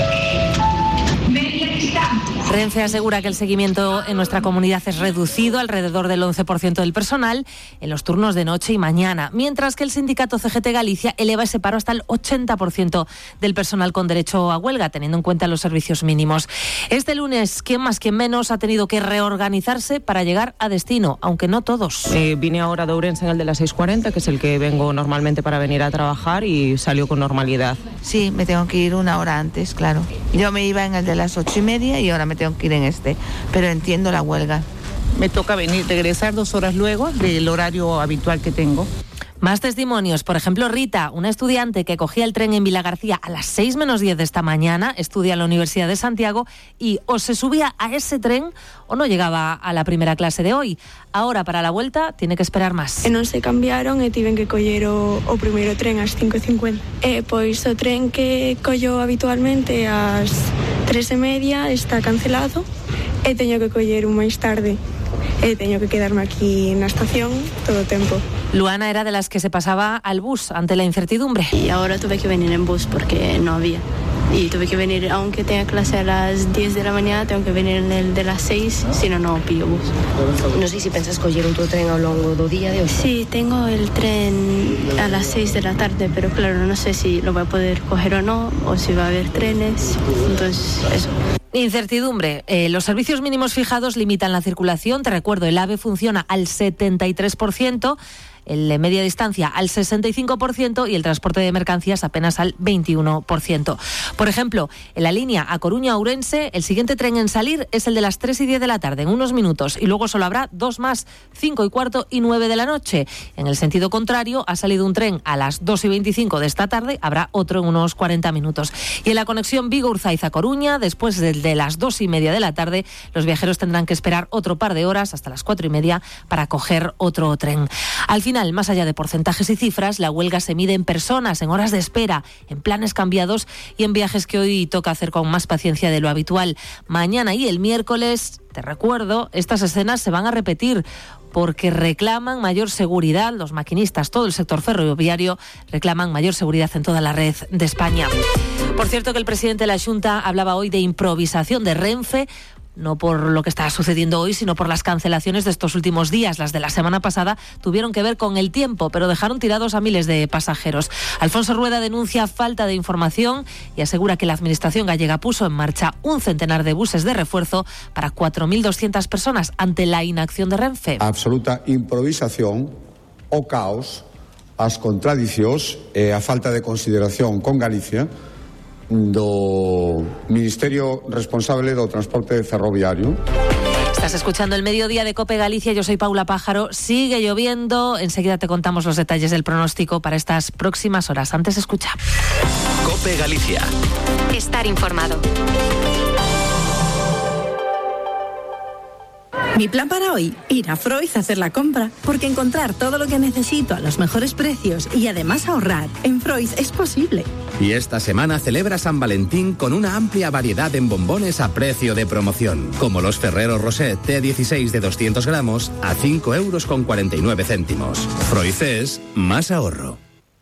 Renfe asegura que el seguimiento en nuestra comunidad es reducido, alrededor del once por ciento del personal, en los turnos de noche y mañana, mientras que el sindicato C G T Galicia eleva ese paro hasta el ochenta por ciento del personal con derecho a huelga, teniendo en cuenta los servicios mínimos. Este lunes, quien más, quien menos, ha tenido que reorganizarse para llegar a destino, aunque no todos. Eh, vine ahora de Ourense en el de las seis cuarenta, que es el que vengo normalmente para venir a trabajar, y salió con normalidad. Sí, me tengo que ir una hora antes, claro. Yo me iba en el de las ocho y media y ahora me tengo que ir en este, pero entiendo la huelga. Me toca venir, regresar dos horas luego del horario habitual que tengo. Más testimonios. Por ejemplo, Rita, una estudiante que cogía el tren en Vilagarcía a las seis menos diez de esta mañana, estudia en la Universidad de Santiago y o se subía a ese tren o no llegaba a la primera clase de hoy. Ahora, para la vuelta, tiene que esperar más. E non se cambiaron e tiven que coller o, o primeiro tren ás cinco e cincuenta. E pois o tren que collo habitualmente ás tres e media está cancelado e teño que coller un máis tarde. E teño que quedarme aquí na estación todo o tempo. Luana era de las que se pasaba al bus ante la incertidumbre. Y ahora tuve que venir en bus porque no había. Y tuve que venir, aunque tenga clase a las diez de la mañana, tengo que venir en el de las seis, si no, no pillo bus. Non sei se pensas coller outro tren ao longo do día de hoy. Sí, tengo el tren a las seis de la tarde, pero claro, no sé si lo voy a poder coger o no, o si va a haber trenes, entonces eso. Incertidumbre. Eh, los servicios mínimos fijados limitan la circulación. Te recuerdo, el AVE funciona al setenta y tres por ciento. El de media distancia al sesenta y cinco por ciento y el transporte de mercancías apenas al veintiuno por ciento. Por ejemplo, en la línea A Coruña-Ourense, el siguiente tren en salir es el de las tres y diez de la tarde, en unos minutos, y luego solo habrá dos más, cinco y cuarto y nueve de la noche. En el sentido contrario, ha salido un tren a las dos y veinticinco de esta tarde, habrá otro en unos cuarenta minutos. Y en la conexión Vigo-Urzaiz-A-Coruña, después de, de las dos y media de la tarde, los viajeros tendrán que esperar otro par de horas, hasta las cuatro y media, para coger otro tren. Al final, más allá de porcentajes y cifras, la huelga se mide en personas, en horas de espera, en planes cambiados y en viajes que hoy toca hacer con más paciencia de lo habitual. Mañana y el miércoles, te recuerdo, estas escenas se van a repetir porque reclaman mayor seguridad. Los maquinistas, todo el sector ferroviario, reclaman mayor seguridad en toda la red de España. Por cierto, que el presidente de la Xunta hablaba hoy de improvisación de Renfe, no por lo que está sucediendo hoy, sino por las cancelaciones de estos últimos días. Las de la semana pasada tuvieron que ver con el tiempo, pero dejaron tirados a miles de pasajeros. Alfonso Rueda denuncia falta de información y asegura que la Administración gallega puso en marcha un centenar de buses de refuerzo para cuatro mil doscientas personas ante la inacción de Renfe. Absoluta improvisación, o caos, as contradicións e a falta de consideración con Galicia do Ministerio responsable do transporte ferroviario. Estás escuchando el Mediodía de COPE Galicia, yo soy Paula Pájaro. Sigue lloviendo, enseguida te contamos los detalles del pronóstico para estas próximas horas. Antes escucha. COPE Galicia. Estar informado. Mi plan para hoy, ir a Freud a hacer la compra, porque encontrar todo lo que necesito a los mejores precios y además ahorrar en Freud es posible. Y esta semana celebra San Valentín con una amplia variedad en bombones a precio de promoción, como los Ferrero Rocher T dieciséis de doscientos gramos a cinco euros con cuarenta y nueve céntimos. Freud es más ahorro.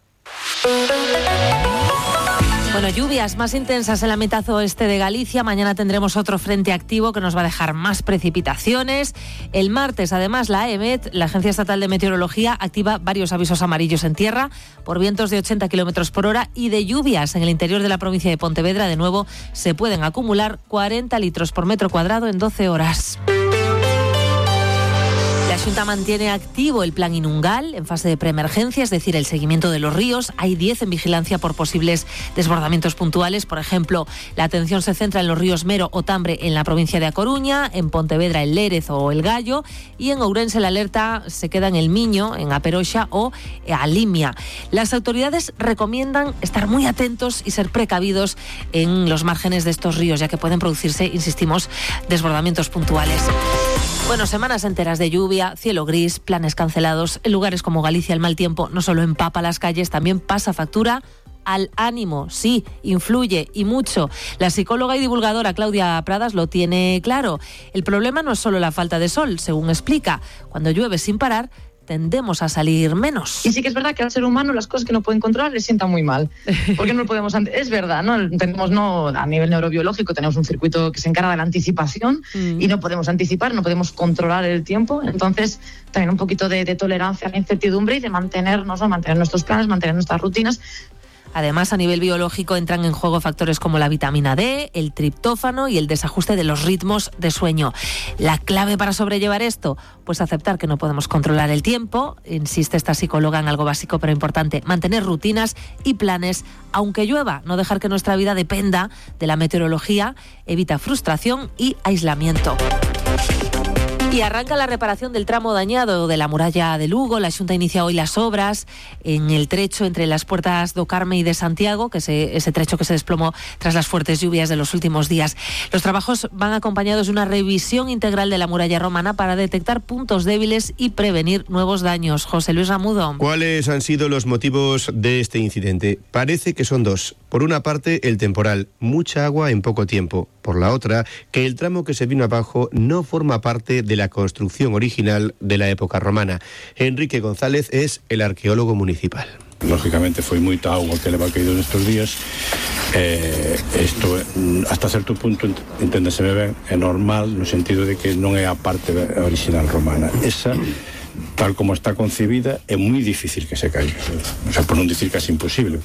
Bueno, lluvias más intensas en la mitad oeste de Galicia. Mañana tendremos otro frente activo que nos va a dejar más precipitaciones. El martes, además, la EMET, la Agencia Estatal de Meteorología, activa varios avisos amarillos en tierra por vientos de ochenta kilómetros por hora y de lluvias en el interior de la provincia de Pontevedra. De nuevo, se pueden acumular cuarenta litros por metro cuadrado en doce horas. La Xunta mantiene activo el plan Inungal en fase de preemergencia, es decir, el seguimiento de los ríos. Hay diez en vigilancia por posibles desbordamientos puntuales. Por ejemplo, la atención se centra en los ríos Mero o Tambre en la provincia de A Coruña, en Pontevedra el Lérez o el Gallo, y en Ourense la alerta se queda en el Miño, en A Peroxa o a Limia. Las autoridades recomiendan estar muy atentos y ser precavidos en los márgenes de estos ríos, ya que pueden producirse, insistimos, desbordamientos puntuales. Bueno, semanas enteras de lluvia, cielo gris, planes cancelados. En lugares como Galicia el mal tiempo no solo empapa las calles, también pasa factura al ánimo. Sí, influye y mucho. La psicóloga y divulgadora Claudia Pradas lo tiene claro. El problema no es solo la falta de sol, según explica. Cuando llueve sin parar, tendemos a salir menos. Y sí que es verdad que al ser humano las cosas que no pueden controlar les sientan muy mal. Porque no lo podemos... Es verdad, ¿no? Tenemos, no, a nivel neurobiológico tenemos un circuito que se encarga de la anticipación mm. y no podemos anticipar, no podemos controlar el tiempo. Entonces, también un poquito de, de tolerancia a la incertidumbre y de mantenernos, ¿no? Mantener nuestros planes, mantener nuestras rutinas. Además, a nivel biológico entran en juego factores como la vitamina D, el triptófano y el desajuste de los ritmos de sueño. La clave para sobrellevar esto, pues aceptar que no podemos controlar el tiempo, insiste esta psicóloga en algo básico pero importante, mantener rutinas y planes, aunque llueva, no dejar que nuestra vida dependa de la meteorología, evita frustración y aislamiento. Y arranca la reparación del tramo dañado de la muralla de Lugo. La Xunta inicia hoy las obras en el trecho entre las puertas do Carme y de Santiago, que es ese trecho que se desplomó tras las fuertes lluvias de los últimos días. Los trabajos van acompañados de una revisión integral de la muralla romana para detectar puntos débiles y prevenir nuevos daños. José Luis Ramudo. ¿Cuáles han sido los motivos de este incidente? Parece que son dos. Por una parte, el temporal, mucha agua en poco tiempo. Por la otra, que el tramo que se vino abajo no forma parte de la construcción original de la época romana. Enrique González es el arqueólogo municipal. Lógicamente foi moita auga que leva caído nestes días. Eh, isto, hasta certo punto, enténdeseme ben, é normal no sentido de que non é a parte original romana. Esa, tal como está concebida, é moi difícil que se caiga. O sea, por non dicir que é imposible.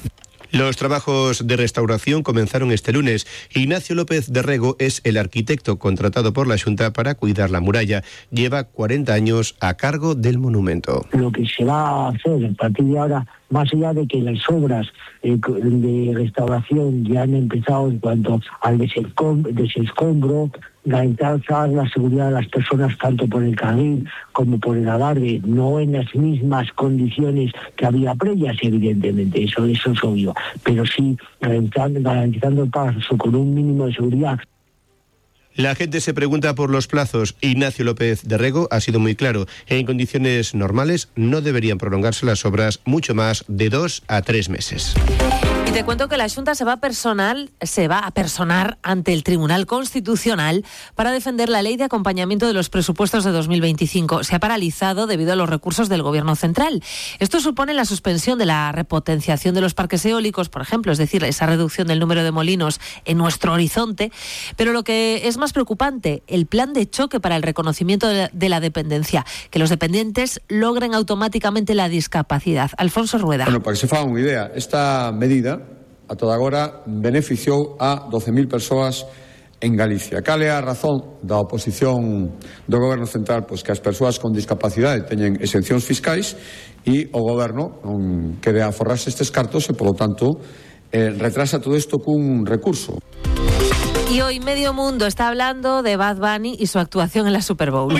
Los trabajos de restauración comenzaron este lunes. Ignacio López de Rego es el arquitecto contratado por la Xunta para cuidar la muralla. Lleva cuarenta años a cargo del monumento. Lo que se va a hacer a partir de ahora, más allá de que las obras eh, de restauración ya han empezado en cuanto al desescombro, garantizar la seguridad de las personas tanto por el carril como por el adarve, no en las mismas condiciones que había previas, evidentemente, eso, eso es obvio, pero sí garantizando, garantizando el paso con un mínimo de seguridad. La gente se pregunta por los plazos. Ignacio López de Rego ha sido muy claro. En condiciones normales no deberían prolongarse las obras mucho más de dos a tres meses. Y te cuento que la Xunta se va a personal, se va a personar ante el Tribunal Constitucional para defender la ley de acompañamiento de los presupuestos de dos mil veinticinco. Se ha paralizado debido a los recursos del Gobierno central. Esto supone la suspensión de la repotenciación de los parques eólicos, por ejemplo, es decir, esa reducción del número de molinos en nuestro horizonte. Pero lo que es más preocupante, el plan de choque para el reconocimiento de la dependencia, que los dependientes logren automáticamente la discapacidad. Alfonso Rueda. Bueno, para que se fagan unha idea, esta medida a toda agora beneficiou a doce mil persoas en Galicia. Cal é a razón da oposición do Goberno central? Pois que as persoas con discapacidade teñen exencións fiscais e o Goberno non quere aforrarse estes cartos e, polo tanto, eh, retrasa todo isto cun recurso. Y hoy medio mundo está hablando de Bad Bunny y su actuación en la Super Bowl.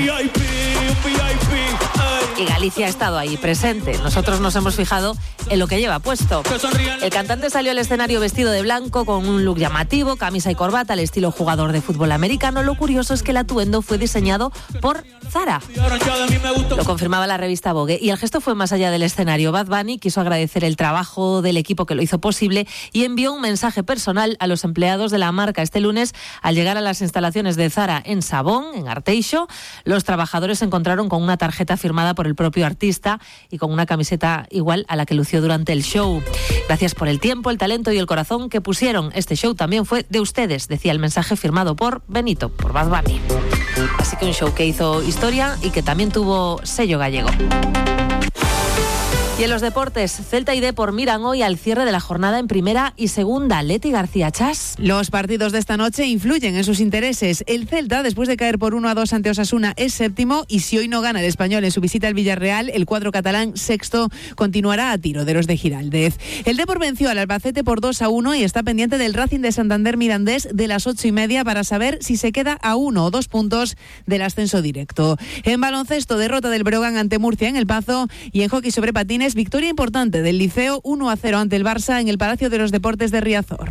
Y Galicia ha estado ahí presente. Nosotros nos hemos fijado en lo que lleva puesto. El cantante salió al escenario vestido de blanco con un look llamativo, camisa y corbata al estilo jugador de fútbol americano. Lo curioso es que el atuendo fue diseñado por Zara. Lo confirmaba la revista Vogue. Y el gesto fue más allá del escenario. Bad Bunny quiso agradecer el trabajo del equipo que lo hizo posible y envió un mensaje personal a los empleados de la marca. Este lunes, al llegar a las instalaciones de Zara en Sabón, en Arteixo, los trabajadores se encontraron con una tarjeta firmada por el propio artista y con una camiseta igual a la que lució durante el show. Gracias por el tiempo, el talento y el corazón que pusieron. Este show también fue de ustedes, decía el mensaje firmado por Benito, por Bad Bunny. Así que un show que hizo historia y que también tuvo sello gallego. Y en los deportes, Celta y Depor miran hoy al cierre de la jornada en primera y segunda. Leti García Chas. Los partidos de esta noche influyen en sus intereses. El Celta, después de caer por uno a dos ante Osasuna, es séptimo y si hoy no gana el Español en su visita al Villarreal, el cuadro catalán sexto continuará a tiro de los de Giraldez. El Depor venció al Albacete por dos a uno y está pendiente del Racing de Santander Mirandés de las ocho y media para saber si se queda a uno o dos puntos del ascenso directo. En baloncesto, derrota del Breogán ante Murcia en El Pazo y en hockey sobre patines, victoria importante del Liceo uno a cero ante el Barça en el Palacio de los Deportes de Riazor.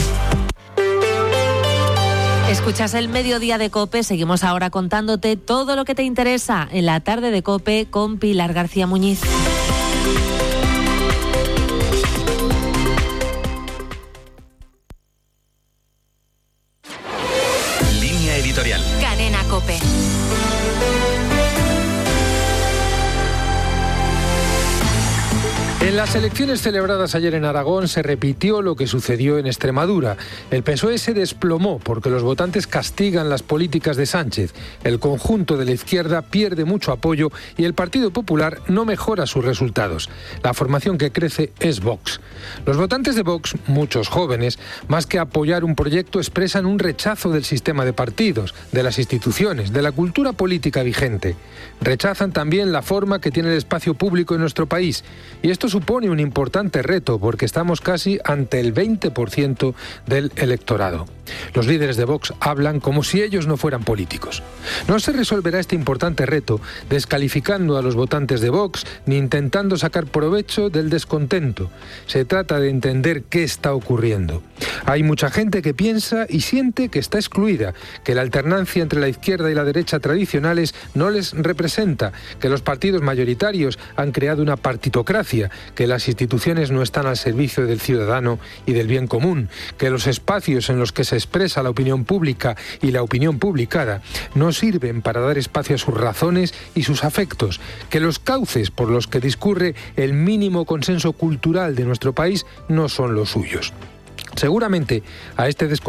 Escuchas el Mediodía de COPE, seguimos ahora contándote todo lo que te interesa en la tarde de COPE con Pilar García Muñiz. Línea editorial. Cadena COPE. En las elecciones celebradas ayer en Aragón se repitió lo que sucedió en Extremadura. El P S O E se desplomó porque los votantes castigan las políticas de Sánchez. El conjunto de la izquierda pierde mucho apoyo y el Partido Popular no mejora sus resultados. La formación que crece es Vox. Los votantes de Vox, muchos jóvenes, más que apoyar un proyecto, expresan un rechazo del sistema de partidos, de las instituciones, de la cultura política vigente. Rechazan también la forma que tiene el espacio público en nuestro país. Y esto supone un importante reto porque estamos casi ante el veinte por ciento del electorado. Los líderes de Vox hablan como si ellos no fueran políticos. No se resolverá este importante reto descalificando a los votantes de Vox ni intentando sacar provecho del descontento. Se trata de entender qué está ocurriendo. Hay mucha gente que piensa y siente que está excluida, que la alternancia entre la izquierda y la derecha tradicionales no les representa, que los partidos mayoritarios han creado una partitocracia, que las instituciones no están al servicio del ciudadano y del bien común, que los espacios en los que se expresa la opinión pública y la opinión publicada no sirven para dar espacio a sus razones y sus afectos, que los cauces por los que discurre el mínimo consenso cultural de nuestro país no son los suyos. Seguramente a este descontento